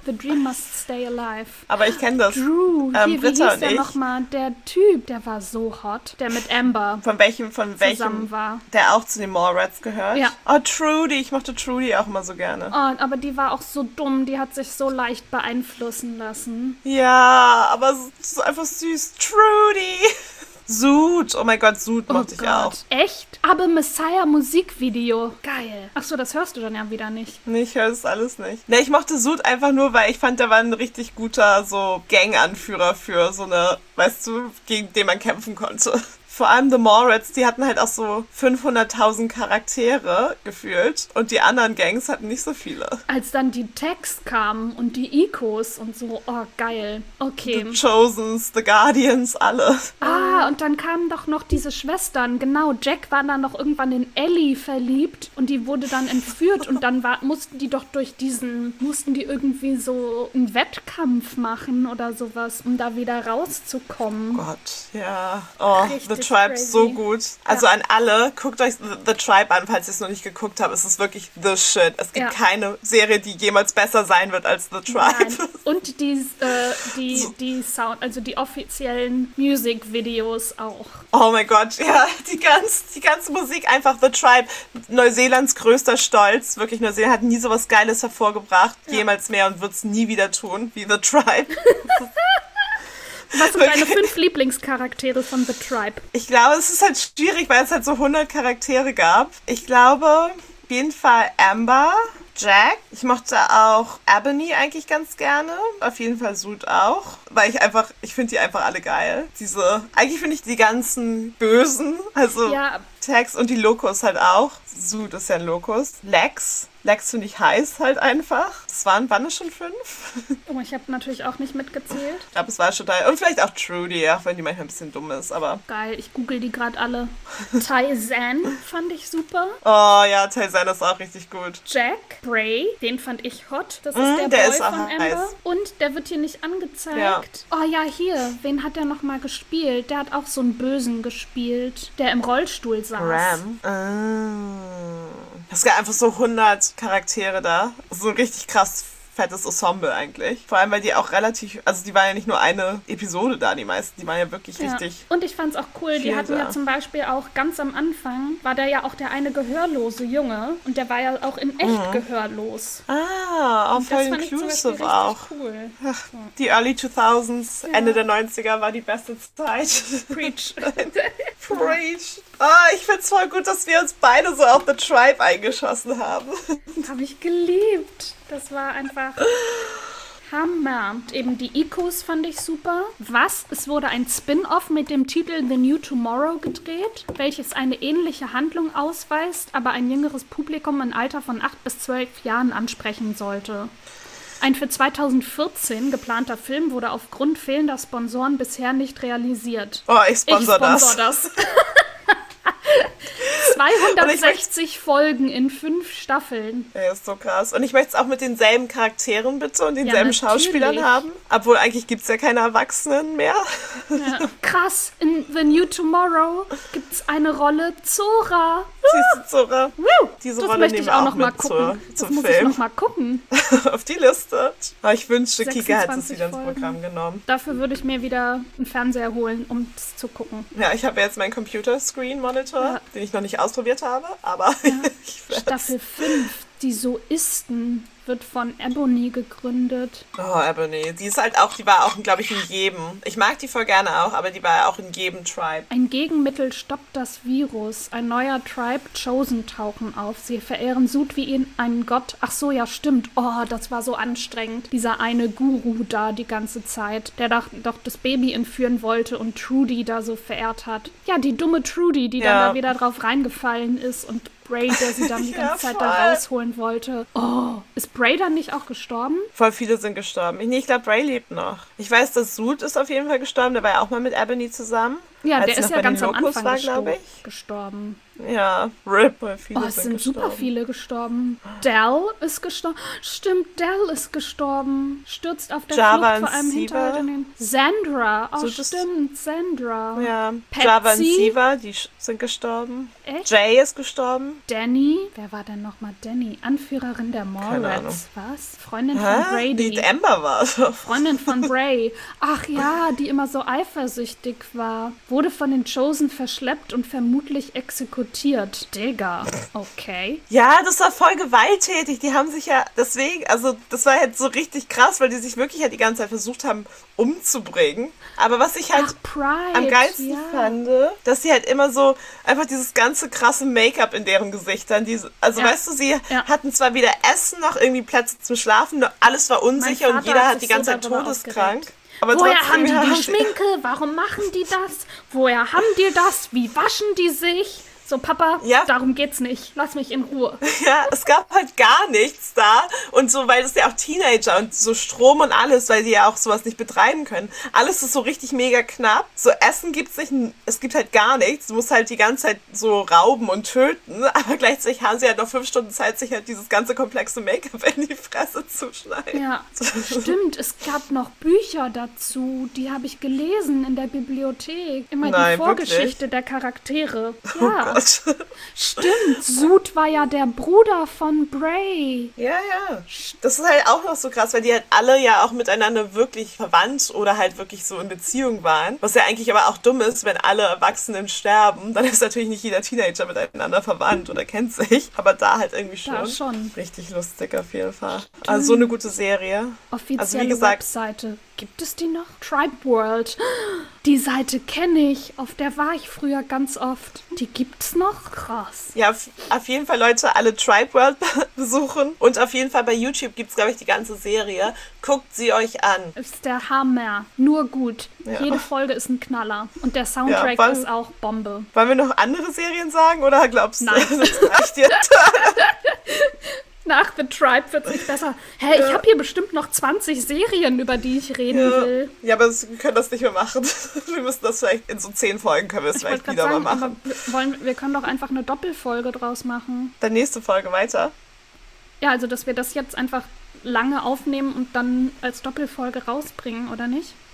A: The Dream Must Stay Alive.
B: Aber ich kenne das.
A: Drew,
B: ähm,
A: hier,
B: Britta
A: wie hieß
B: und
A: der
B: ich.
A: nochmal? Der Typ, der war so hot, der mit Amber
B: Von welchem, von welchem,
A: zusammen war.
B: der auch zu den Mallrats gehört?
A: Ja.
B: Oh, Trudy, ich mochte Trudy auch immer so gerne.
A: Oh, aber die war auch so dumm, die hat sich so leicht beeinflussen lassen.
B: Ja, aber es ist einfach süß. Trudy. Zoot, oh mein Gott, Zoot
A: Oh
B: mochte ich
A: Gott.
B: auch.
A: Echt? Aber Messiah Musikvideo. Geil. Achso, das hörst du dann ja wieder nicht.
B: Nee, ich höre das alles nicht. Ne, ich mochte Zoot einfach nur, weil ich fand, der war ein richtig guter so Gang-Anführer für so eine, weißt du, gegen den man kämpfen konnte. Vor allem The Mallrats, die hatten halt auch so fünfhunderttausend Charaktere gefühlt und die anderen Gangs hatten nicht so viele.
A: Als dann die Tags kamen und die Ecos und so, oh geil. Okay.
B: The Chosens, The Guardians, alle.
A: Ah, und dann kamen doch noch diese Schwestern. Genau, Jack war dann noch irgendwann in Ellie verliebt und die wurde dann entführt und dann war, mussten die doch durch diesen, mussten die irgendwie so einen Wettkampf machen oder sowas, um da wieder rauszukommen.
B: Gott, ja. Oh,
A: Richtig
B: The Tribe,
A: crazy.
B: so gut. Also
A: Ja.
B: an alle, guckt euch The, The Tribe an, falls ihr es noch nicht geguckt habt. Es ist wirklich the shit. Es gibt
A: Ja.
B: keine Serie, die jemals besser sein wird als The Tribe.
A: Nein. Und die, äh, die,
B: So.
A: die Sound, also die offiziellen Musikvideos auch.
B: Oh mein Gott, ja, die, ganz, die ganze Musik, einfach The Tribe. Neuseelands größter Stolz. Wirklich, Neuseeland hat nie sowas Geiles hervorgebracht.
A: Ja.
B: Jemals mehr und wird es nie wieder tun, wie The Tribe.
A: Was sind deine fünf Lieblingscharaktere von The Tribe?
B: Ich glaube, es ist halt schwierig, weil es halt so hundert Charaktere gab. Ich glaube, auf jeden Fall Amber, Jack. Ich mochte auch Ebony eigentlich ganz gerne. Auf jeden Fall Zoot auch. Weil ich einfach, ich finde die einfach alle geil. Diese, eigentlich finde ich die ganzen Bösen, also
A: Ja,
B: Tex und die Locus halt auch. Zoot ist ja ein Locus. Lex. Lex finde ich heiß halt einfach. Das waren, waren es schon fünf?
A: oh, ich habe natürlich auch nicht mitgezählt.
B: Ich glaube, es war schon drei. Und vielleicht auch Trudy, auch wenn die manchmal ein bisschen dumm ist, aber...
A: Geil, ich google die gerade alle. Taizan fand ich super.
B: Oh ja, Taizan ist auch richtig gut.
A: Jack, Bray, den fand ich hot. Das ist
B: Mm,
A: der,
B: der
A: Boy
B: ist auch
A: von Amber.
B: heiß.
A: Und der wird hier nicht angezeigt.
B: Ja.
A: Oh ja, hier. Wen hat der nochmal gespielt? Der hat auch so einen Bösen gespielt, der im Rollstuhl saß.
B: Ram. Ah. Es gab einfach so hundert Charaktere da. So ein richtig krass fettes Ensemble eigentlich. Vor allem, weil die auch relativ, also die waren ja nicht nur eine Episode da, die meisten. Die waren ja wirklich
A: Ja.
B: richtig...
A: Und ich fand's auch cool, die
B: viel
A: hatten ja
B: da.
A: zum Beispiel auch ganz am Anfang, war der ja auch der eine gehörlose Junge und der war ja auch in echt gehörlos.
B: Ah, auch
A: Und
B: voll
A: das fand ich zum Beispiel
B: inclusive
A: richtig
B: auch.
A: cool.
B: Die Early zweitausends,
A: Ja.
B: Ende der neunziger war die beste Zeit.
A: Preach.
B: Preach. Ah, ich find's voll gut, dass wir uns beide so auf The Tribe eingeschossen haben.
A: Habe ich geliebt. Das war einfach Hammer. Und eben die Ecos fand ich super. Was? Es wurde ein Spin-off mit dem Titel The New Tomorrow gedreht, welches eine ähnliche Handlung ausweist, aber ein jüngeres Publikum im Alter von acht bis zwölf Jahren ansprechen sollte. Ein für zweitausendvierzehn geplanter Film wurde aufgrund fehlender Sponsoren bisher nicht realisiert.
B: Oh, ich sponsor,
A: ich sponsor das.
B: das.
A: zweihundertsechzig Folgen in fünf Staffeln.
B: Ja, ist so krass. Und ich möchte es auch mit denselben Charakteren bitte und denselben
A: natürlich.
B: Schauspielern haben. Obwohl eigentlich gibt es ja keine Erwachsenen mehr.
A: Ja. Krass, in The New Tomorrow gibt es eine Rolle Zora.
B: Siehst du, Zora?
A: Woo!
B: Diese
A: Das
B: Rolle
A: möchte
B: nehmen
A: ich
B: wir
A: auch
B: auch
A: noch mal
B: mit
A: gucken.
B: zur,
A: Das
B: zum
A: muss ich
B: Film.
A: noch mal gucken.
B: Auf die Liste. Aber ich wünschte, Kika hätte es
A: sechsundzwanzig
B: wieder ins
A: Folgen.
B: Programm genommen.
A: Dafür würde ich mir wieder einen Fernseher holen, um es zu gucken.
B: Ja, ich habe jetzt meinen Computer-Screen-Monitor,
A: Ja.
B: den ich noch nicht ausprobiert habe, aber ich werde
A: Staffel fünf, die Soisten, wird von Ebony gegründet.
B: Oh, Ebony. Die ist halt auch, die war auch, glaube ich, in jedem. Ich mag die voll gerne auch, aber die war ja auch in jedem Tribe.
A: Ein Gegenmittel stoppt das Virus. Ein neuer Tribe, Chosen, tauchen auf. Sie verehren Sud wie ihn einen Gott. Ach so, ja, stimmt. Oh, das war so anstrengend. Dieser eine Guru da die ganze Zeit, der doch, doch das Baby entführen wollte und Trudy da so verehrt hat. Ja, die dumme Trudy, die
B: Ja.
A: dann da wieder drauf reingefallen ist und Bray, der sie dann die
B: Ja,
A: ganze Zeit
B: voll.
A: da rausholen wollte. Oh, ist Bray dann nicht auch gestorben?
B: Voll viele sind gestorben. Ich, nee, ich glaube, Bray lebt noch. Ich weiß, dass Sud ist auf jeden Fall gestorben. Der war ja auch mal mit Ebony zusammen.
A: Ja,
B: als
A: der
B: sie
A: ist
B: noch
A: ja
B: bei den
A: ganz am
B: Locals
A: Anfang
B: war,
A: gesto-
B: glaube ich.
A: gestorben.
B: Ja, R I P, weil viele
A: Oh, es
B: sind,
A: sind
B: gestorben.
A: super viele gestorben. Dell ist gestorben. Stimmt, Dell ist gestorben. Stürzt auf der
B: Java
A: Flucht vor
B: und
A: einem
B: Siva.
A: Hinterhalt in den... Sandra. Oh,
B: So, das-
A: stimmt, Sandra.
B: Ja,
A: Patsy.
B: Java und Siva, die sch- sind gestorben.
A: Echt?
B: Jay ist gestorben.
A: Danny. Wer war denn nochmal Danny? Anführerin der
B: Keine Ahnung.
A: Mallrats. Was? Freundin von
B: Hä?
A: Brady.
B: Die Amber war es.
A: Freundin von Bray. Ach ja, die immer so eifersüchtig war. Wurde von den Chosen verschleppt und vermutlich exekutiert. Digga. Okay.
B: Ja, das war voll gewalttätig. Die haben sich ja deswegen, also das war halt so richtig krass, weil die sich wirklich halt die ganze Zeit versucht haben umzubringen. Aber was ich halt
A: Ach, Pride.
B: am geilsten
A: ja.
B: fand, dass sie halt immer so einfach dieses ganze krasse Make-up in deren Gesichtern, diese, also
A: Ja.
B: weißt du, sie
A: Ja.
B: hatten zwar weder Essen noch irgendwie Plätze zum Schlafen, nur alles war unsicher
A: Mein
B: und
A: Vater
B: jeder
A: hat
B: hat die
A: sich
B: ganze
A: so
B: Zeit
A: darüber
B: todeskrank.
A: aufgeregt.
B: Aber
A: Woher
B: trotzdem
A: haben die
B: haben
A: die
B: sie-
A: Schminke? Warum machen die das? Woher haben die das? Wie waschen die sich? So, Papa,
B: Ja.
A: darum geht's nicht. Lass mich in Ruhe.
B: Ja, es gab halt gar nichts da. Und so, weil es ja auch Teenager und so Strom und alles, weil die ja auch sowas nicht betreiben können. Alles ist so richtig mega knapp. So Essen gibt's nicht, es gibt halt gar nichts. Du musst halt die ganze Zeit so rauben und töten. Aber gleichzeitig haben sie halt noch fünf Stunden Zeit, sich halt dieses ganze komplexe Make-up in die Fresse zu schneiden.
A: Ja, stimmt. Es gab noch Bücher dazu. Die habe ich gelesen in der Bibliothek. Immer
B: Nein,
A: die Vorgeschichte der Charaktere.
B: Oh
A: Ja,
B: Gott.
A: stimmt. Sud war ja der Bruder von Bray.
B: Ja, ja. Das ist halt auch noch so krass, weil die halt alle ja auch miteinander wirklich verwandt oder halt wirklich so in Beziehung waren. Was ja eigentlich aber auch dumm ist, wenn alle Erwachsenen sterben, dann ist natürlich nicht jeder Teenager miteinander verwandt oder kennt sich. Aber da halt irgendwie schon.
A: Da schon.
B: Richtig lustig auf jeden Fall. Also so eine gute Serie.
A: Offizielle
B: Also wie gesagt-
A: Webseite. Gibt es die noch? Tribe World. Die Seite kenne ich. Auf der war ich früher ganz oft. Die gibt's noch? Krass.
B: Ja, auf, auf jeden Fall, Leute, alle Tribe World besuchen. Und auf jeden Fall bei YouTube gibt es, glaube ich, die ganze Serie. Guckt sie euch an.
A: Ist der Hammer. Nur gut.
B: Ja.
A: Jede Folge ist ein Knaller. Und der Soundtrack
B: Ja, wann-
A: ist auch Bombe.
B: Wollen wir noch andere Serien sagen oder glaubst du,
A: Nein.
B: das reicht jetzt?
A: Nach The Tribe wird es nicht besser. Hä, ich habe hier bestimmt noch zwanzig Serien, über die ich reden
B: Ja.
A: will.
B: Ja, aber das, wir können das nicht mehr machen. Wir müssen das vielleicht in so zehn Folgen können wir es
A: Ich wollte
B: vielleicht
A: gerade
B: wieder
A: sagen,
B: mal
A: aber
B: machen.
A: wir, wollen, wir können doch einfach eine Doppelfolge draus machen.
B: Dann nächste Folge weiter.
A: Ja, also dass wir das jetzt einfach lange aufnehmen und dann als Doppelfolge rausbringen, oder nicht?